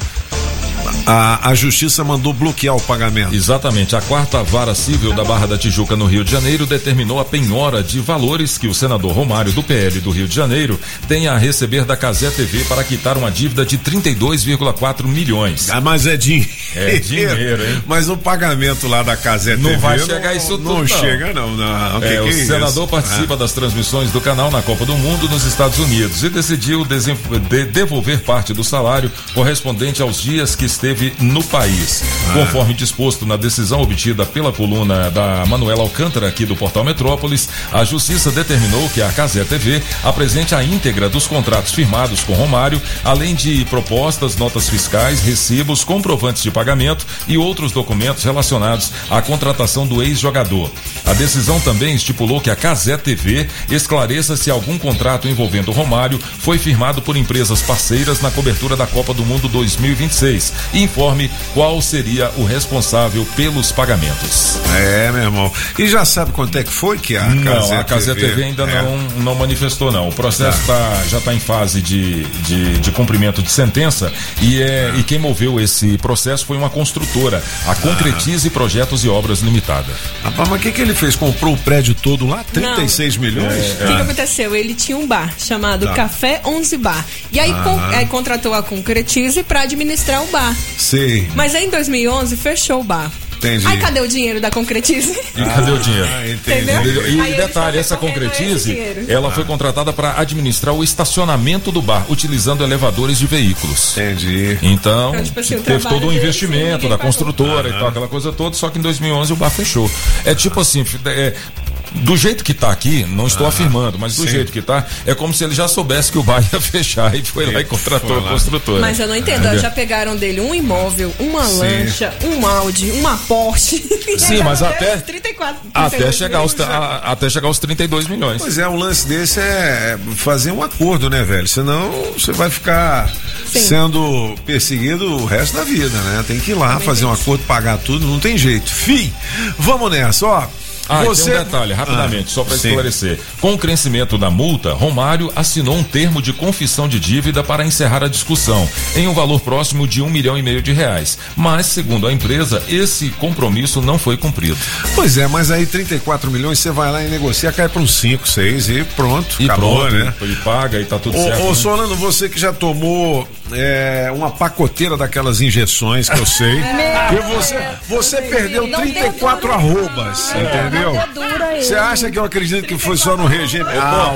A, a justiça mandou bloquear o pagamento. Exatamente. A quarta vara civil da Barra da Tijuca, no Rio de Janeiro, determinou a penhora de valores que o senador Romário, do P L do Rio de Janeiro, tem a receber da Cazé T V para quitar uma dívida de trinta e dois vírgula quatro milhões. Ah, mas é dinheiro. É dinheiro, hein? Mas o pagamento lá da Cazé T V não vai chegar não, isso tudo, não. Não chega não. não. É, que o que é senador isso? participa ah. das transmissões do canal na Copa do Mundo nos Estados Unidos e decidiu desem- de- devolver parte do salário correspondente aos dias que esteve no país. Ah. Conforme disposto na decisão obtida pela coluna da Manuela Alcântara aqui do Portal Metrópolis, a Justiça determinou que a Cazé T V apresente a íntegra dos contratos firmados com Romário, além de propostas, notas fiscais, recibos, comprovantes de pagamento e outros documentos relacionados à contratação do ex-jogador. A decisão também estipulou que a Cazé T V esclareça se algum contrato envolvendo Romário foi firmado por empresas parceiras na cobertura da Copa do Mundo dois mil e vinte e seis e informe qual seria o responsável pelos pagamentos. É, meu irmão. E já sabe quanto é que foi que a não, Cazé a Cazé T V, T V ainda é. não, não manifestou, não. O processo tá. Tá, já está em fase de, de, de cumprimento de sentença e, é, ah. e quem moveu esse processo foi uma construtora, a Concretize ah. Projetos e Obras Limitada. Rapaz, mas o que, que ele fez? Comprou o prédio todo lá? trinta e seis milhões? O é. que, que aconteceu? Ele tinha um bar chamado tá. Café onze Bar. E aí, ah. com, aí contratou a Concretize para administrar o bar. Sim. Mas aí em dois mil e onze fechou o bar. Entendi. Aí cadê o dinheiro da Concretize? E ah, cadê o dinheiro? Entendeu? E aí detalhe, essa Concretize, ela ah. foi contratada para administrar o estacionamento do bar, utilizando elevadores de veículos. Entendi. Então, então tipo assim, teve todo um investimento da construtora ah, e tal, aquela coisa toda, só que em dois mil e onze o bar fechou. É tipo assim, é, do jeito que tá aqui, não estou ah, afirmando, mas do sim. jeito que tá, é como se ele já soubesse que o bar ia fechar e foi lá e contratou a construtora. Mas eu não entendo, ah, já pegaram dele um imóvel, uma sim. lancha, um Audi, uma Porsche. Sim, mas até trinta e quatro, até chegar aos a, até chegar aos trinta e dois milhões. Pois é, um lance desse é fazer um acordo, né, velho? Senão você vai ficar sim. sendo perseguido o resto da vida, né? Tem que ir lá Também fazer tem. um acordo, pagar tudo, não tem jeito. Fim, vamos nessa, ó. Ah, Você... tem um detalhe, rapidamente, ah, só para sim. esclarecer. Com o crescimento da multa, Romário assinou um termo de confissão de dívida para encerrar a discussão, em um valor próximo de um milhão e meio de reais. Mas, segundo a empresa, esse compromisso não foi cumprido. Pois é, mas aí trinta e quatro milhões, você vai lá e negocia, cai para uns cinco, seis e pronto, e acabou, pronto, né? E paga e tá tudo ô, certo. Ô, né? Solano, você que já tomou é, uma pacoteira daquelas injeções que eu sei, que você, você perdeu trinta e quatro arrobas, entendeu? Você acha que eu acredito que foi só no regime? Ah,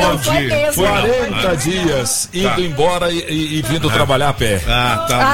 onde? Foi quarenta dias indo tá. embora e, e, e vindo ah. trabalhar a pé. Ah, tá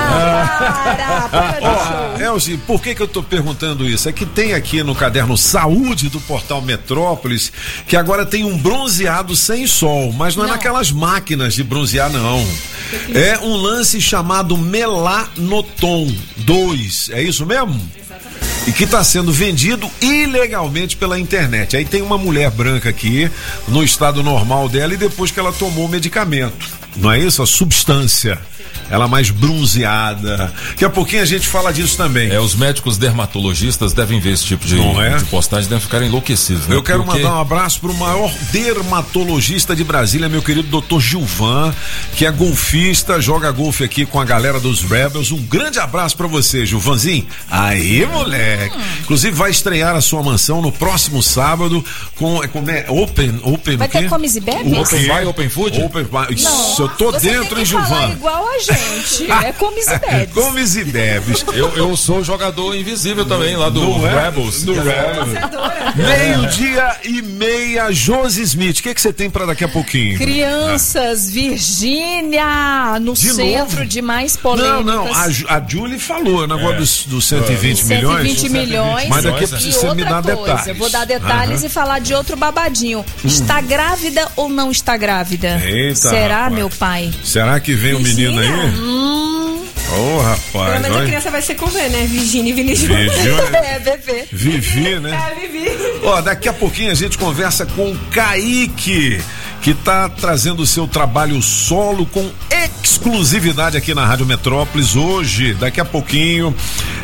ah, bom. Ó, Elzi, por que que eu tô perguntando isso? É que tem aqui no caderno Saúde do Portal Metrópolis que agora tem um bronzeado sem sol, mas não, não. é naquelas máquinas de bronzear, não. É um lance chamado Melanoton dois. É isso mesmo? E que está sendo vendido ilegalmente pela internet. Aí tem uma mulher branca aqui no estado normal dela e depois que ela tomou o medicamento, não é isso? A substância, ela mais bronzeada. Daqui a pouquinho a gente fala disso também. É, os médicos dermatologistas devem ver esse tipo de, é? de postagem, devem ficar enlouquecidos, né? Eu quero Porque... mandar um abraço para o maior dermatologista de Brasília, meu querido doutor Gilvan, que é golfista, joga golfe aqui com a galera dos Rebels. Um grande abraço para você, Gilvanzinho. Aí, moleque. Inclusive vai estrear a sua mansão no próximo sábado com, com é, Open, Open vai ter comes e bebes? Open Buy, Open Food? Open Buy. Isso, eu tô você dentro, tem que hein, Gilvan? Falar igual a gente. É comes e bebes. Comes e bebes. Eu, eu sou jogador invisível também, lá do, do Rebels. Do Rebels. Meio-dia e meia, Josi Smith. O que que você tem pra daqui a pouquinho? Crianças, ah. Virgínia, no de centro novo? de mais polêmicas. Não, não, a, a Julie falou, o negócio é. dos, dos cento e vinte milhões. cento e vinte milhões. Mas daqui precisa você me dar coisa, detalhes. Eu vou dar detalhes uhum. e falar de outro babadinho. Hum. Está grávida ou não está grávida? Eita, será, rapaz. meu pai? Será que vem o um menino aí? Hum. Ô, oh, rapaz. Pelo menos a criança vai ser com V, né? Virgínia e Vinícius. É, bebê. Vivi, né? É, Vivi. Ó, daqui a pouquinho a gente conversa com o Kaique, que tá trazendo o seu trabalho solo com exclusividade aqui na Rádio Metrópolis hoje, daqui a pouquinho.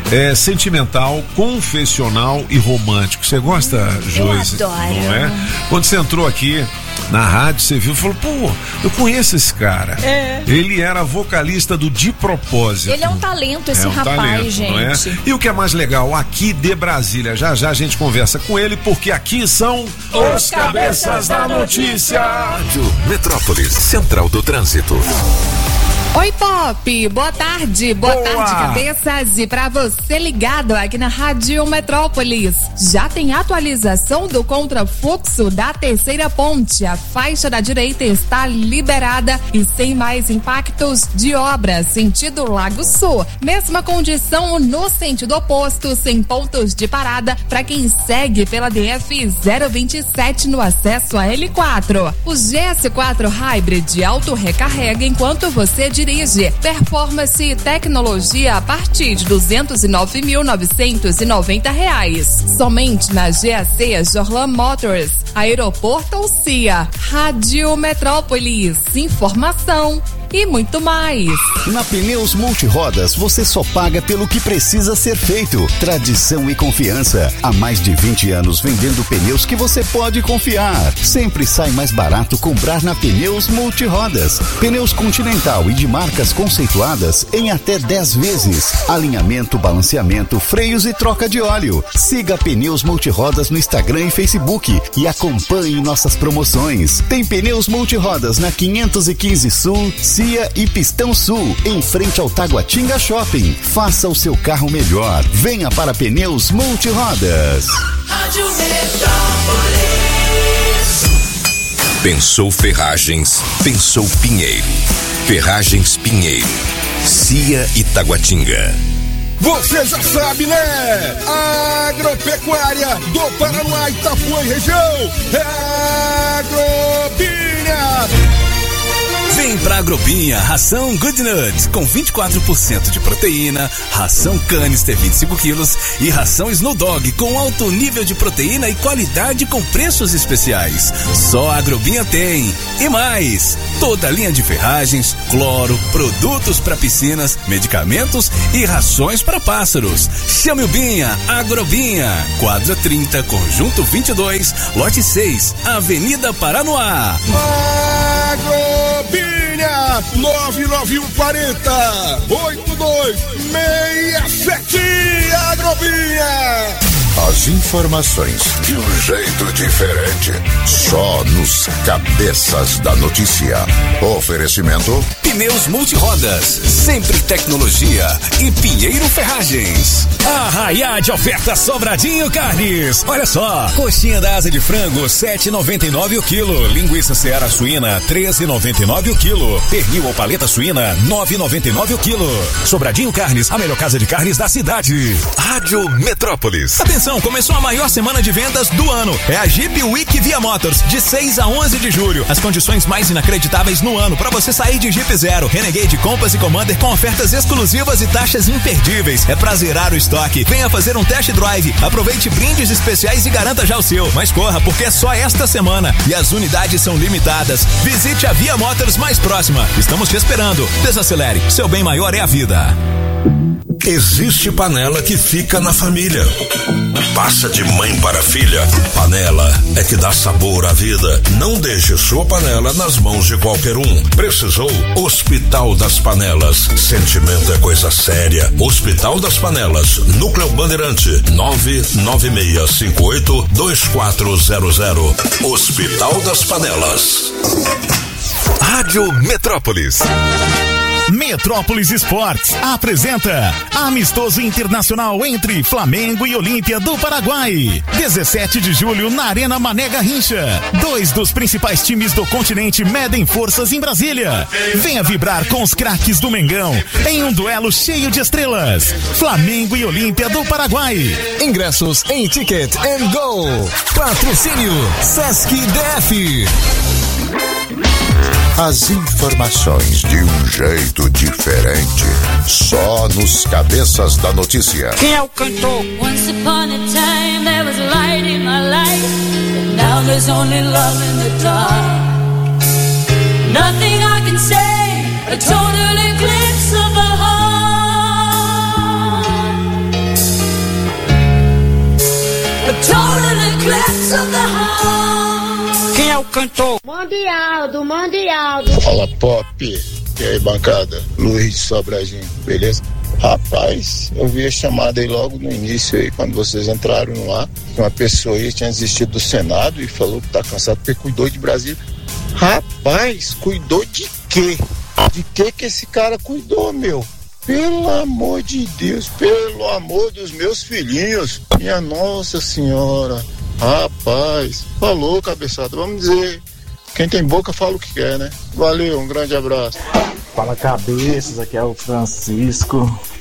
é, sentimental, confessional e romântico. Você gosta, Joyce? Eu adoro. Não é? Quando você entrou aqui na rádio, você viu e falou, pô, eu conheço esse cara. É. Ele era vocalista do De Propósito. Ele é um talento, esse é um rapaz, talento, gente. não é? E o que é mais legal, aqui de Brasília, já já a gente conversa com ele, porque aqui são os Cabeças da Notícia. Rádio Metrópolis, Central do Trânsito. Oi, Pop! Boa tarde, boa, Boa. tarde, cabeças! E pra você ligado aqui na Rádio Metrópolis, já tem atualização do contrafluxo da terceira ponte. A faixa da direita está liberada e sem mais impactos de obras, sentido Lago Sul. Mesma condição no sentido oposto, sem pontos de parada para quem segue pela D F zero vinte e sete no acesso a L quatro. O G S quatro Hybrid auto-recarrega enquanto você dirige. Performance e tecnologia a partir de duzentos e nove mil novecentos e noventa reais. Somente na G A C Jorlan Motors, Aeroporto C I A, Rádio Metrópolis, informação e muito mais. Na Pneus Multirodas você só paga pelo que precisa ser feito. Tradição e confiança. Há mais de vinte anos vendendo pneus que você pode confiar. Sempre sai mais barato comprar na Pneus Multirodas. Pneus Continental e de marcas conceituadas em até dez vezes. Alinhamento, balanceamento, freios e troca de óleo. Siga Pneus Multirodas no Instagram e Facebook e acompanhe nossas promoções. Tem Pneus Multirodas na quinhentos e quinze Sul, C I A e Pistão Sul, em frente ao Taguatinga Shopping. Faça o seu carro melhor. Venha para Pneus Multirodas. Rádio Metrópolis. Pensou Ferragens, pensou Pinheiro. Ferragens Pinheiro. C I A e Taguatinga. Você já sabe, né? Agropecuária do Paraná, Itapuã e região. É Agrobinha. Vem pra Agrobinha, ração Good Nuts, com vinte e quatro por cento de proteína, ração Canister vinte e cinco quilos e ração Snow Dog com alto nível de proteína e qualidade com preços especiais. Só a Agrobinha tem. E mais, toda a linha de ferragens, cloro, produtos para piscinas, medicamentos e rações para pássaros. Chame o Binha, Agrobinha, quadra trinta, conjunto vinte e dois, lote seis, Avenida Paranoá. Agrobinha, nove nove um quatro zero oito dois seis sete. Agrobinha. As informações de um jeito diferente, só nos Cabeças da Notícia. Oferecimento Pneus Multirodas, sempre tecnologia e Pinheiro Ferragens. Arraiá de oferta Sobradinho Carnes. Olha só, coxinha da asa de frango sete reais e noventa e nove centavos o quilo, linguiça Seara suína treze reais e noventa e nove centavos o quilo, pernil ou paleta suína nove reais e noventa e nove centavos o quilo. Sobradinho Carnes, a melhor casa de carnes da cidade. Rádio Metrópolis. Atenção, começou a maior semana de vendas do ano. É a Jeep Week Via Motors, de seis a onze de julho. As condições mais inacreditáveis no ano para você sair de Jeep Zero, Renegade, Compass e Commander com ofertas exclusivas e taxas imperdíveis. É pra zerar o estoque. Venha fazer um test drive. Aproveite brindes especiais e garanta já o seu. Mas corra, porque é só esta semana e as unidades são limitadas. Visite a Via Motors mais próxima. Estamos te esperando. Desacelere. Seu bem maior é a vida. Existe panela que fica na família. Passa de mãe para filha. Panela é que dá sabor à vida. Não deixe sua panela nas mãos de qualquer um. Precisou? Hospital das Panelas. Sentimento é coisa séria. Hospital das Panelas. Núcleo Bandeirante. nove nove seis cinco oito dois quatro zero zero. Hospital das Panelas. Rádio Metrópolis. Metrópolis Esportes apresenta Amistoso Internacional entre Flamengo e Olímpia do Paraguai. dezessete de julho na Arena Mané Garrincha. Dois dos principais times do continente medem forças em Brasília. Venha vibrar com os craques do Mengão em um duelo cheio de estrelas. Flamengo e Olímpia do Paraguai. Ingressos em Ticket and Go. Patrocínio Sesc D F. As informações de um jeito diferente, só nos Cabeças da Notícia. Quem é o cantor? Once upon a time there was light in my life, but now there's only love in the dark. Nothing I can say, a total eclipse of the heart. Total eclipse of the heart. Quem é o cantor? Mandialdo, Mandialdo. Fala, Pop. E aí, bancada? Luiz de Sobradinho, beleza? Rapaz, eu vi a chamada aí logo no início aí, quando vocês entraram no ar. Uma pessoa aí tinha desistido do Senado e falou que tá cansado porque cuidou de Brasília. Rapaz, cuidou de quê? De que que esse cara cuidou, meu? Pelo amor de Deus, pelo amor dos meus filhinhos. Minha Nossa Senhora. Rapaz, falou, cabeçada, vamos dizer. Quem tem boca fala o que quer, né? Valeu, um grande abraço. Fala, cabeças, aqui é o Francisco.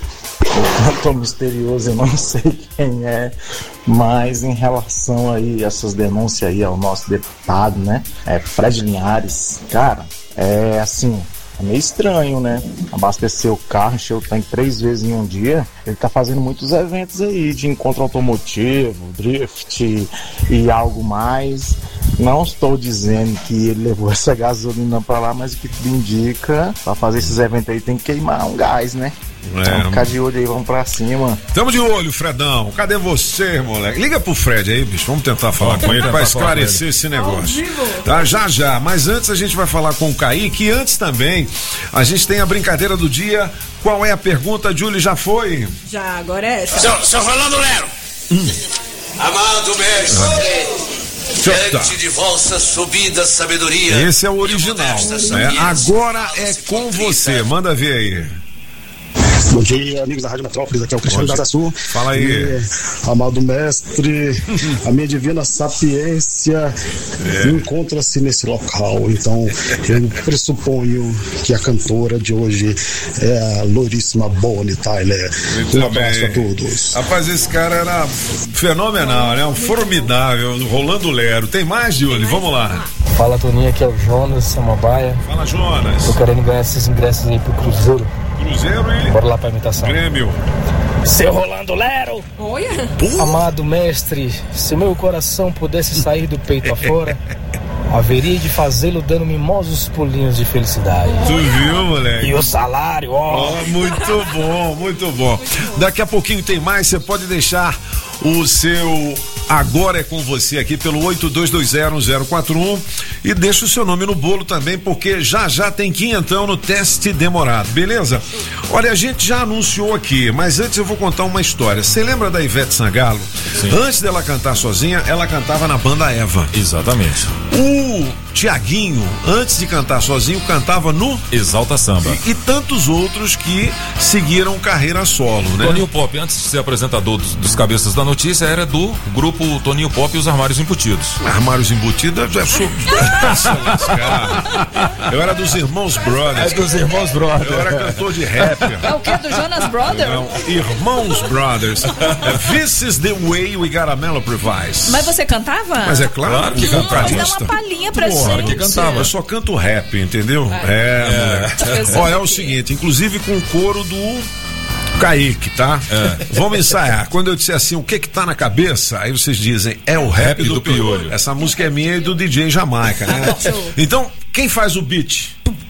O cantor misterioso, eu não sei quem é, mas em relação aí a essas denúncias aí ao nosso deputado, né? É Fred Linhares, cara, é assim, é meio estranho, né? Abastecer o carro, encher o tanque três vezes em um dia. Ele tá fazendo muitos eventos aí de encontro automotivo, drift e algo mais. Não estou dizendo que ele levou essa gasolina pra lá, mas o que tudo indica, pra fazer esses eventos aí tem que queimar um gás, né? É. Vamos ficar de olho aí, vamos pra cima. Tamo de olho, Fredão. Cadê você, moleque? Liga pro Fred aí, bicho. Vamos tentar falar com ele pra esclarecer esse negócio. Tá, já, já. Mas antes a gente vai falar com o Kaique. E antes também, a gente tem a brincadeira do dia. Qual é a pergunta, Julie? Já foi? Já, agora é essa. Seu, seu Rolando Lero. Hum. Amado mestre. Diante de vossa subida sabedoria. Esse é o original, né? Agora é com você. Manda ver aí. Bom dia, amigos da Rádio Metrópolis, aqui é o Cristiano da Sul. Fala aí. E, amado mestre, a minha divina sapiência é. encontra-se nesse local. Então, eu pressuponho que a cantora de hoje é a Louríssima Bonnie Tyler. Muito um abraço bem. a todos. Rapaz, esse cara era fenomenal, né? Um formidável, Rolando Lero. Tem mais, Júlio? Vamos lá. Fala, Toninho, aqui é o Jonas Samambaia. Fala, Jonas. Tô querendo ganhar esses ingressos aí pro Cruzeiro. Cruzeiro e... Bora lá pra imitação. Grêmio. Seu Rolando Lero. Olha. Amado mestre, se meu coração pudesse sair do peito afora, haveria de fazê-lo dando mimosos pulinhos de felicidade. Tu viu, moleque? E o salário, ó. Oh, muito bom, muito bom. Daqui a pouquinho tem mais, você pode deixar o seu Agora é com você aqui pelo oito dois dois zero zero quatro um e deixa o seu nome no bolo também, porque já já tem quinhentão no teste demorado, beleza? Olha, a gente já anunciou aqui, mas antes eu vou contar uma história. Você lembra da Ivete Sangalo? Sim. Antes dela cantar sozinha, ela cantava na banda Eva. Exatamente. O Tiaguinho, antes de cantar sozinho, cantava no Exalta Samba. E, e tantos outros que seguiram carreira solo, né? Toninho Pop, antes de ser apresentador dos, dos Cabeças da Notícia, era do grupo Toninho Pop e os Armários Embutidos. Armários Embutidos? Eu já sou... Eu era dos Irmãos Brothers. É dos Irmãos Brothers. Eu era cantor de rap. É o que? Do Jonas Brothers? Não, Irmãos Brothers. This is the way we gotta improvise. Mas você cantava? Mas é claro, claro que cantava. Dá uma palhinha pra gente. Claro que cantava. Eu só canto rap, entendeu? É, é, é. Ó, é o seguinte, inclusive com o coro do Kaique, tá? É. Vamos ensaiar. Quando eu disser assim, o que que tá na cabeça, aí vocês dizem, é o rap, rap do, do Piolho. Essa música é minha e do D J Jamaica, né? Então, quem faz o beat?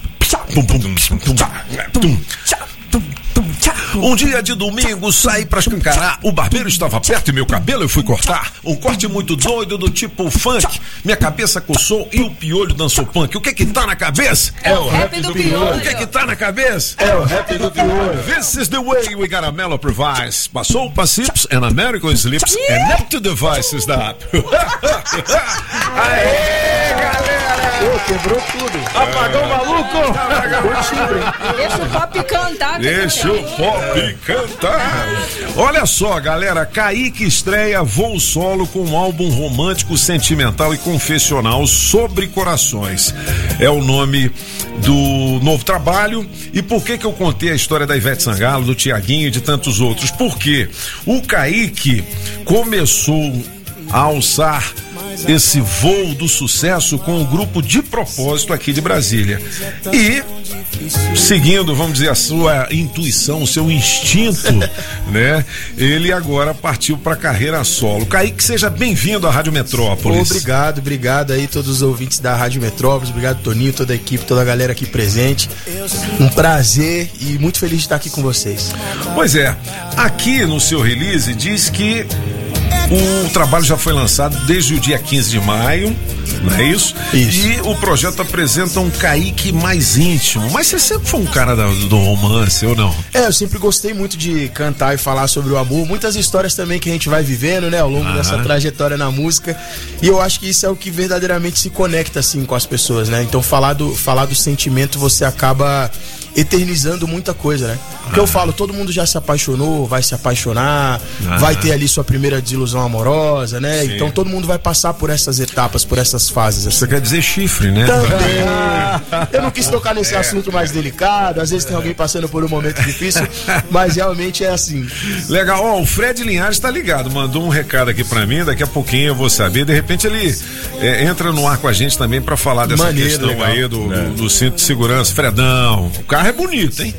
Um dia de domingo, saí pra escancarar. O barbeiro estava perto e meu cabelo eu fui cortar. Um corte muito doido do tipo funk. Minha cabeça coçou e o Piolho dançou punk. O que que tá na cabeça? É o rap do Piolho. O que que tá na cabeça? É o rap do Piolho. This is the way we gotta improvise. Passou para sips and American slips and up to devices that. Aê, galera! Pô, quebrou tudo. Apagou o maluco? Deixa o pop cantar. Deixa o pop cantar. Olha só, galera, Kaique estreia Voo Solo com um álbum romântico, sentimental e confessional sobre corações. É o nome do novo trabalho. E por que que eu contei a história da Ivete Sangalo, do Tiaguinho e de tantos outros? Porque o Kaique começou a alçar esse voo do sucesso com o grupo De Propósito aqui de Brasília. E seguindo, vamos dizer, a sua intuição, o seu instinto, né? Ele agora partiu para carreira solo. Kaique, seja bem-vindo à Rádio Metrópolis. Obrigado, obrigado aí todos os ouvintes da Rádio Metrópolis, obrigado Toninho, toda a equipe, toda a galera aqui presente. Um prazer e muito feliz de estar aqui com vocês. Pois é, aqui no seu release diz que O trabalho já foi lançado desde o dia quinze de maio, não é isso? Isso. E o projeto apresenta um Kaique mais íntimo. Mas você sempre foi um cara da, do romance, ou não? É, eu sempre gostei muito de cantar e falar sobre o amor. Muitas histórias também que a gente vai vivendo, né, ao longo Aham. dessa trajetória na música. E eu acho que isso é o que verdadeiramente se conecta, assim, com as pessoas, né? Então, falar do, falar do sentimento, você acaba eternizando muita coisa, né? Porque eu falo, todo mundo já se apaixonou, vai se apaixonar, Ah. vai ter ali sua primeira desilusão amorosa, né? Sim. Então todo mundo vai passar por essas etapas, por essas fases. Assim. Você quer dizer chifre, né? Também. Eu não quis tocar nesse assunto mais delicado, às vezes tem alguém passando por um momento difícil, mas realmente é assim. Legal, ó, o Fred Linhares tá ligado, mandou um recado aqui pra mim, daqui a pouquinho eu vou saber, de repente ele é, entra no ar com a gente também pra falar dessa Maneiro, questão legal. aí do, É. do, do cinto de segurança. Fredão, o carro é bonito, hein?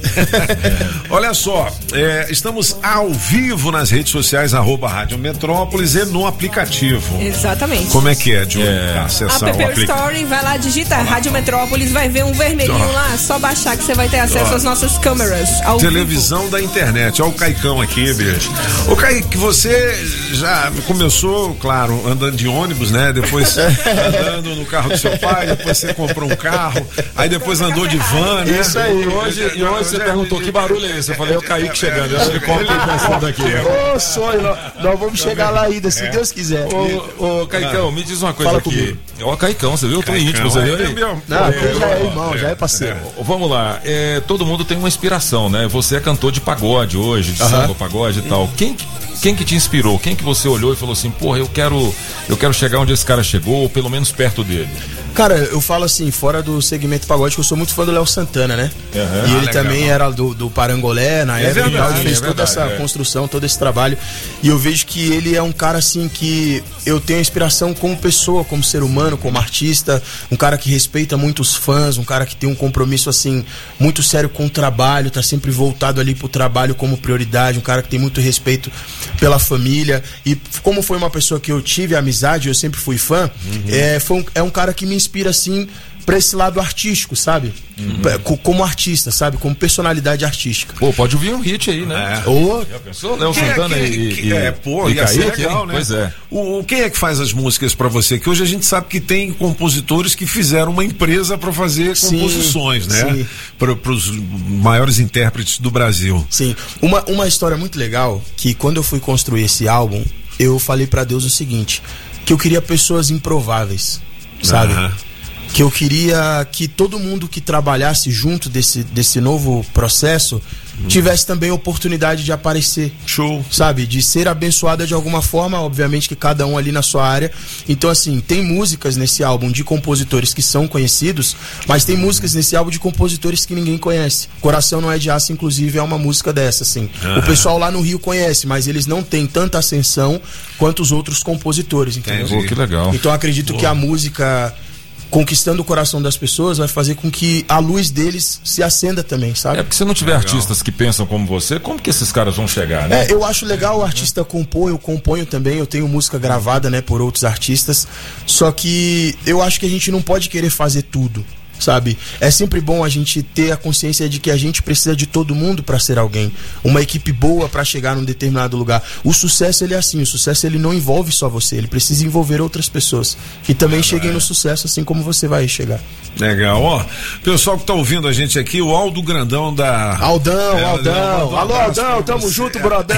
Olha só, é, estamos ao vivo nas redes sociais, arroba Rádio Metrópolis e no aplicativo. Exatamente. Como é que é, Júlio? Acessar A o App aplicativo. Story, vai lá, digita Rádio Metrópolis, vai ver um vermelhinho Ó. lá, só baixar que você vai ter acesso Ó. às nossas câmeras. Ao Televisão da internet. Olha o Caicão aqui, bicho. Ô, Kaique, você já começou, claro, andando de ônibus, né? Depois andando no carro do seu pai, depois você comprou um carro, aí depois andou de van, né? Isso aí. E hoje, e hoje você perguntou que barulho é esse? Eu falei, é o Kaique chegando. Eu acho que como ele pensando aqui. Ô, sonho, nós, nós vamos chegar lá ainda, se Deus quiser. Ô, ô Caicão, me diz uma coisa Fala aqui. comigo. Ó, Caicão, você viu? Eu tô Caicão, íntimo, você viu? é aí? meu- Não, aquele já é irmão, já é parceiro. Vamos lá, é, todo mundo tem uma inspiração, né? Você é cantor de pagode hoje, de Aham. samba, pagode e tal. Quem, quem que te inspirou? Quem que você olhou e falou assim, porra, eu quero, eu quero chegar onde esse cara chegou, ou pelo menos perto dele? Cara, eu falo assim, fora do segmento pagode, que eu sou muito fã do Léo Santana, né? Aham. E Ah, ele legal. também era do, do Parangolé na É época e tal, verdade, ele fez é toda verdade, essa é. construção, todo esse trabalho. E eu vejo que ele é um cara assim que eu tenho inspiração como pessoa, como ser humano, como artista, um cara que respeita muito os fãs, um cara que tem um compromisso assim muito sério com o trabalho, tá sempre voltado ali pro trabalho como prioridade, um cara que tem muito respeito pela família. E como foi uma pessoa que eu tive amizade, eu sempre fui fã, é, foi um, é um cara que me inspira assim pra esse lado artístico, sabe? Pra- co- Como artista, sabe? Como personalidade artística. Pô, pode ouvir um hit aí, né? Ô, Já pensou? Léo Quem é- Santana quem- e, quem- e, é, pô, e ia ser Kaique, legal, hein? né? Pois é. O, o- quem é que faz as músicas pra você? Que hoje a gente sabe que tem compositores que fizeram uma empresa pra fazer Sim, composições, né? sim. Para os maiores intérpretes do Brasil. Sim. Uma, uma história muito legal, que quando eu fui construir esse álbum, eu falei pra Deus o seguinte, que eu queria pessoas improváveis, sabe? Aham. Que eu queria que todo mundo que trabalhasse junto desse, desse novo processo tivesse também oportunidade de aparecer. Show. Sabe? De ser abençoada de alguma forma, obviamente que cada um ali na sua área. Então, assim, tem músicas nesse álbum de compositores que são conhecidos, mas tem músicas nesse álbum de compositores que ninguém conhece. Coração Não É de Aço, inclusive, é uma música dessa, assim. Aham. O pessoal lá no Rio conhece, mas eles não têm tanta ascensão quanto os outros compositores, entendeu? Pô, que legal. Então, eu acredito que a música conquistando o coração das pessoas vai fazer com que a luz deles se acenda também, sabe? É porque se não tiver Legal. artistas que pensam como você, como que esses caras vão chegar, né? É, eu acho legal o artista compor, eu componho também, eu tenho música gravada, né, por outros artistas, só que eu acho que a gente não pode querer fazer tudo, sabe? É sempre bom a gente ter a consciência de que a gente precisa de todo mundo pra ser alguém, uma equipe boa pra chegar num determinado lugar. O sucesso, ele é assim, o sucesso ele não envolve só você, ele precisa envolver outras pessoas que também cheguem no sucesso assim como você vai chegar. Legal, ó. Pessoal que tá ouvindo a gente aqui, o Aldo Grandão da. Aldão, É, Aldão. mandou um Alô, abraço Aldão, pra tamo você. junto, brodão.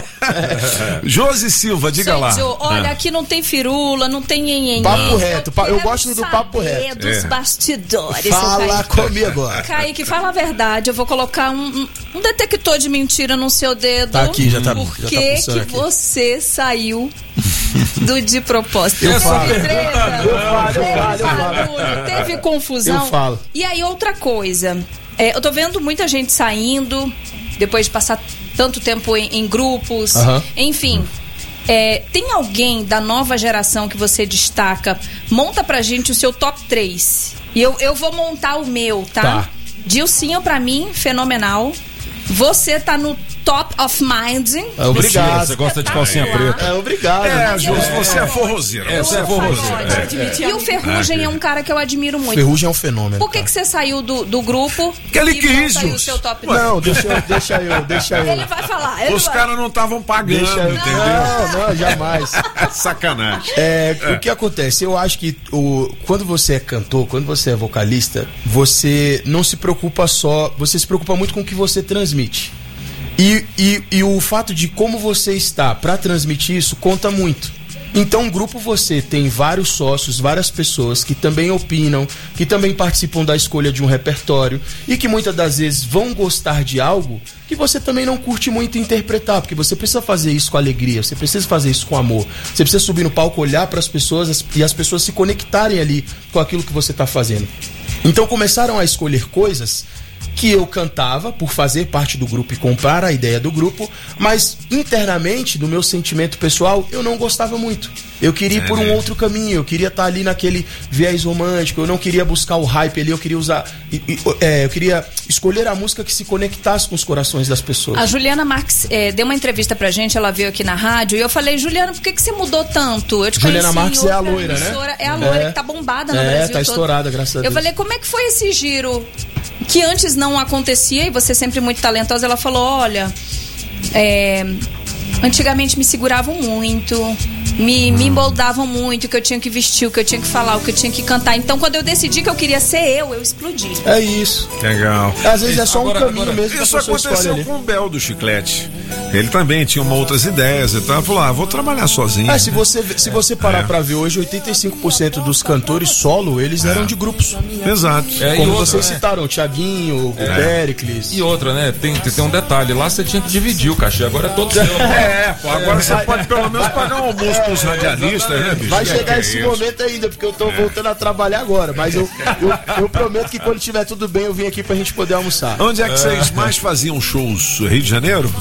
Josi Silva, diga lá. Gente, olha, Ah. aqui não tem firula, não tem nhenhenhen. Papo reto, pa- eu gosto do papo saber reto. dos É. bastidores. Fala seu comigo. Kaique, fala a verdade. Eu vou colocar um, um- um detector de mentira no seu dedo. Tá aqui, já tá- Por já tá que funcionando que aqui. você saiu do de propósito? Eu Teve falo. treta? Eu falo, eu falo, eu Teve falo. barulho? Teve confusão? Eu falo. E aí, outra coisa. É, eu tô vendo muita gente saindo depois de passar tanto tempo em, em grupos. Aham. Enfim. É, tem alguém da nova geração que você destaca? Monta pra gente o seu top três. E eu, eu vou montar o meu, tá? Tá. Dilcinho, pra mim, fenomenal. Você tá no Top of Mind. É, obrigado. Você gosta de calcinha preta. É, obrigado. É, Ju, você é forrozeira. É, você é forrozeira. É. E o Ferrugem é um cara que eu admiro muito. Ferrugem é um fenômeno. Por que, que você saiu do, do grupo? Que ele e quis, não saiu Ju. o seu top Não, deixa eu, deixa eu, deixa eu. Ele vai falar. Ele Os vai. caras não estavam pagando, Deixa eu- entendeu? Não, não, jamais. Sacanagem. É, É. O que acontece? Eu acho que o, quando você é cantor, quando você é vocalista, você não se preocupa só. Você se preocupa muito com o que você transmite. E, e, e o fato de como você está para transmitir isso conta muito. Então, um grupo você tem vários sócios, várias pessoas que também opinam, que também participam da escolha de um repertório e que muitas das vezes vão gostar de algo que você também não curte muito interpretar, porque você precisa fazer isso com alegria, você precisa fazer isso com amor, você precisa subir no palco, olhar para as pessoas e as pessoas se conectarem ali com aquilo que você está fazendo. Então, começaram a escolher coisas que eu cantava por fazer parte do grupo e comprar a ideia do grupo, mas internamente, do meu sentimento pessoal, eu não gostava muito. Eu queria ir por um outro caminho, eu queria estar ali naquele viés romântico, eu não queria buscar o hype ali, eu queria usar, é, eu queria escolher a música que se conectasse com os corações das pessoas. A Juliana Marques é, deu uma entrevista pra gente, ela veio aqui na rádio, e eu falei, Juliana, por que, que você mudou tanto? Eu te Juliana conheci em Marques é a outra loira, né? emissora, é a loira É. que tá bombada no É, Brasil tá todo. estourada, graças a Eu Deus. falei, como é que foi esse giro que antes não acontecia e você sempre muito talentosa? Ela falou, olha, é, antigamente me seguravam muito, me, me emboldavam muito, o que eu tinha que vestir, o que eu tinha que falar, o que eu tinha que cantar. Então, quando eu decidi que eu queria ser eu, eu explodi. É isso. Legal. Às vezes é só Agora- um caminho agora, mesmo que a Isso pessoa escolhe aconteceu ali. com o Bel do Chiclete. Ele também tinha uma outras ideias e tal. Falou, ah, vou trabalhar sozinho. É, se você, se você parar É. pra ver hoje, oitenta e cinco por cento dos cantores solo, eles eram de grupos. Exato. É, e Como outra, vocês né? citaram, o Thiaguinho, o É. Pericles. E outra, né? Tem, tem um detalhe. Lá você tinha que dividir o cachê. Agora é todo seu. É, pô, agora você pode pelo menos pagar um almoço pros radialistas, né, bicho? Vai Que chegar que é esse isso? momento ainda, porque eu tô voltando a trabalhar agora. Mas eu, eu, eu prometo que quando tiver tudo bem, eu vim aqui pra gente poder almoçar. Onde é que vocês mais faziam shows? Rio de Janeiro?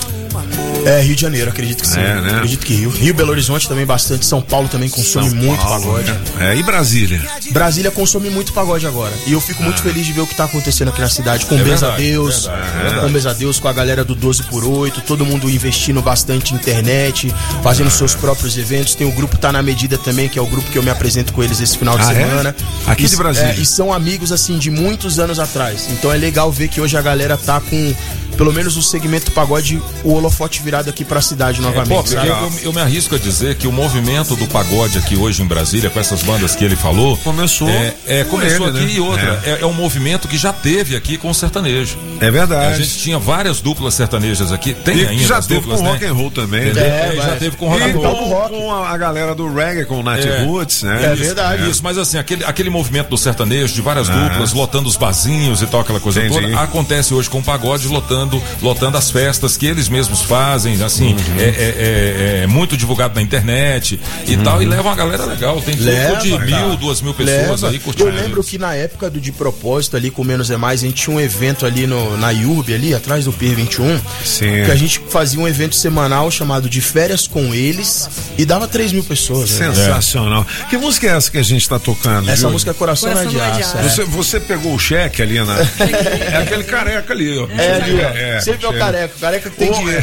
É, Rio de Janeiro, acredito que sim. É, né? Acredito que Rio. Rio, Belo Horizonte também bastante. São Paulo também consome São muito Paulo, pagode. né? É, e Brasília? Brasília consome muito pagode agora. E eu fico muito feliz de ver o que tá acontecendo aqui na cidade. Com É Bens a verdade, Deus, verdade, é verdade. com Bens a Deus, com a galera do doze por oito, todo mundo investindo bastante em internet, fazendo seus próprios eventos. Tem o grupo Tá Na Medida também, que é o grupo que eu me apresento com eles esse final de Ah, é? semana. Aqui E- de Brasília. é, e são amigos, assim, de muitos anos atrás. Então é legal ver que hoje a galera tá com, pelo menos o segmento pagode, o holofote virado aqui pra cidade É, novamente, pô, sabe? eu, eu- eu me arrisco a dizer que o movimento do pagode aqui hoje em Brasília, com essas bandas que ele falou, Começou é, é, com começou ele, aqui né? e outra. É. é um movimento que já teve aqui com o sertanejo. É verdade. A gente tinha várias duplas sertanejas aqui, tem E ainda já as teve duplas, com né? rock and roll também, Entendeu? né? É, já teve com rock E and roll. com, com a, a galera do reggae, com o Nat É. Roots, né? Isso, Isso, mas assim, aquele, aquele movimento do sertanejo, de várias Ah. duplas, lotando os barzinhos e tal, aquela coisa Entendi. toda, acontece hoje com o pagode, lotando, lotando as festas que eles mesmos fazem, assim, Uhum. é, é- é- é muito divulgado na internet e tal, e leva uma galera legal, tem grupo Leva, de cara. mil, duas mil pessoas Leva. aí curtindo. Eu lembro que na época do De Propósito, ali com Menos é Mais, a gente tinha um evento ali no, na I U R B, ali atrás do Pier vinte e um, Sim. que a gente fazia um evento semanal chamado De Férias com Eles e dava três mil pessoas. né? Sensacional. Que música é essa que a gente tá tocando? Essa Júlio? música é Coração, Não é de Aço. é. Você, você pegou o cheque ali na. É aquele careca ali, ó. É ali, ó. Sempre é o careca, o careca que tem O- dinheiro.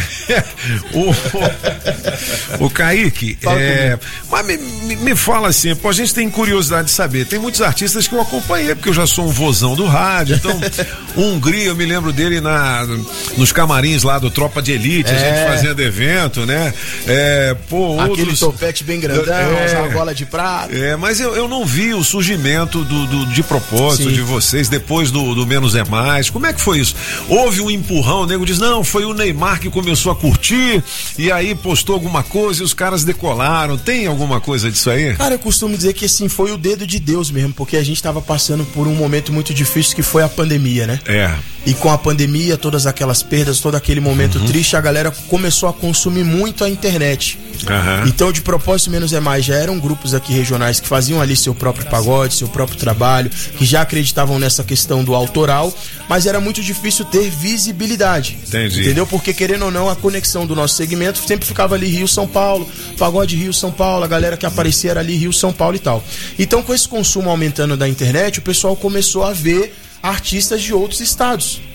o, o Kaique, Fala é, mas me, me, me fala assim, pô, a gente tem curiosidade de saber. Tem muitos artistas que eu acompanhei, porque eu já sou um vozão do rádio. Então, o Hungria, eu me lembro dele na, nos camarins lá do Tropa de Elite, a É. gente fazendo evento, né? É, pô, Aquele outros. topete bem grandão, É. uma bola de prata. É, mas eu, eu não vi o surgimento do, do- de propósito Sim. de vocês depois do, do Menos é Mais. Como é que foi isso? Houve um empurrão, o nego diz, não, foi o Neymar que começou a curtir e aí postou alguma coisa e os caras decolaram. Tem alguma coisa disso aí? Cara, eu costumo dizer que assim, foi o dedo de Deus mesmo, porque a gente tava passando por um momento muito difícil que foi a pandemia, né? É. E com a pandemia, todas aquelas perdas, todo aquele momento triste, a galera começou a consumir muito a internet. Aham. Então, de propósito Menos é Mais, já eram grupos aqui regionais que faziam ali seu próprio pagode, seu próprio trabalho, que já acreditavam nessa questão do autoral, mas era muito difícil ter visibilidade. Entendi. Entendeu? Porque, querendo ou não, a conexão do nosso segmento sempre ficava ali Rio-São Paulo, pagode Rio-São Paulo, a galera que aparecia era ali Rio-São Paulo e tal. Então, com esse consumo aumentando da internet, o pessoal começou a ver artistas de outros estados.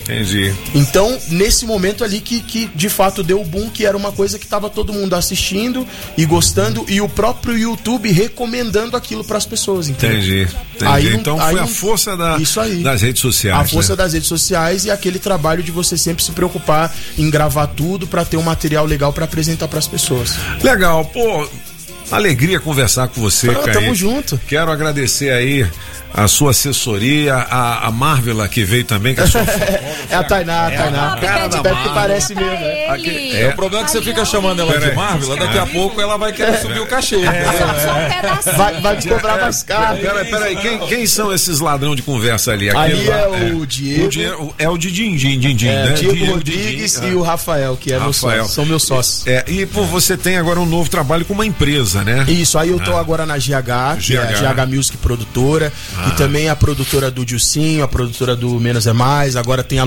Entendi. Então, nesse momento ali que, que de fato deu o boom, que era uma coisa que tava todo mundo assistindo e gostando, e o próprio YouTube recomendando aquilo para as pessoas, entendeu? Entendi. Entendi. Aí, então aí, foi a força da, isso aí. das redes sociais. A força né? das redes sociais e aquele trabalho de você sempre se preocupar em gravar tudo para ter um material legal para apresentar para as pessoas. Legal, pô. Alegria conversar com você, ah, Caí. Tamo junto. Quero agradecer aí a sua assessoria, a, a Marvela que veio também, que é a sua É a Tainá, a Tainá. É a cara da Marvel. Que parece mesmo, né? Aqui, é. O problema é que você fica chamando ela de Marvel, daqui a pouco ela vai querer subir o cachê. É. Vai, vai te cobrar mais caro. Peraí, peraí, quem, quem são esses ladrão de conversa ali? Ali lá, é o é, Diego. O Diego. É o Didim, Din, Din, Din, é, né? Diego, Diego Rodrigues Didim, e o Rafael, que é meu sócio, são meus sócios. É, e pô, você tem agora um novo trabalho com uma empresa, né? Isso, aí eu tô ah. agora na G H, que G H. é a G H Music Produtora, ah. e também a produtora do Dilcinho, a produtora do Menos é Mais, agora tem a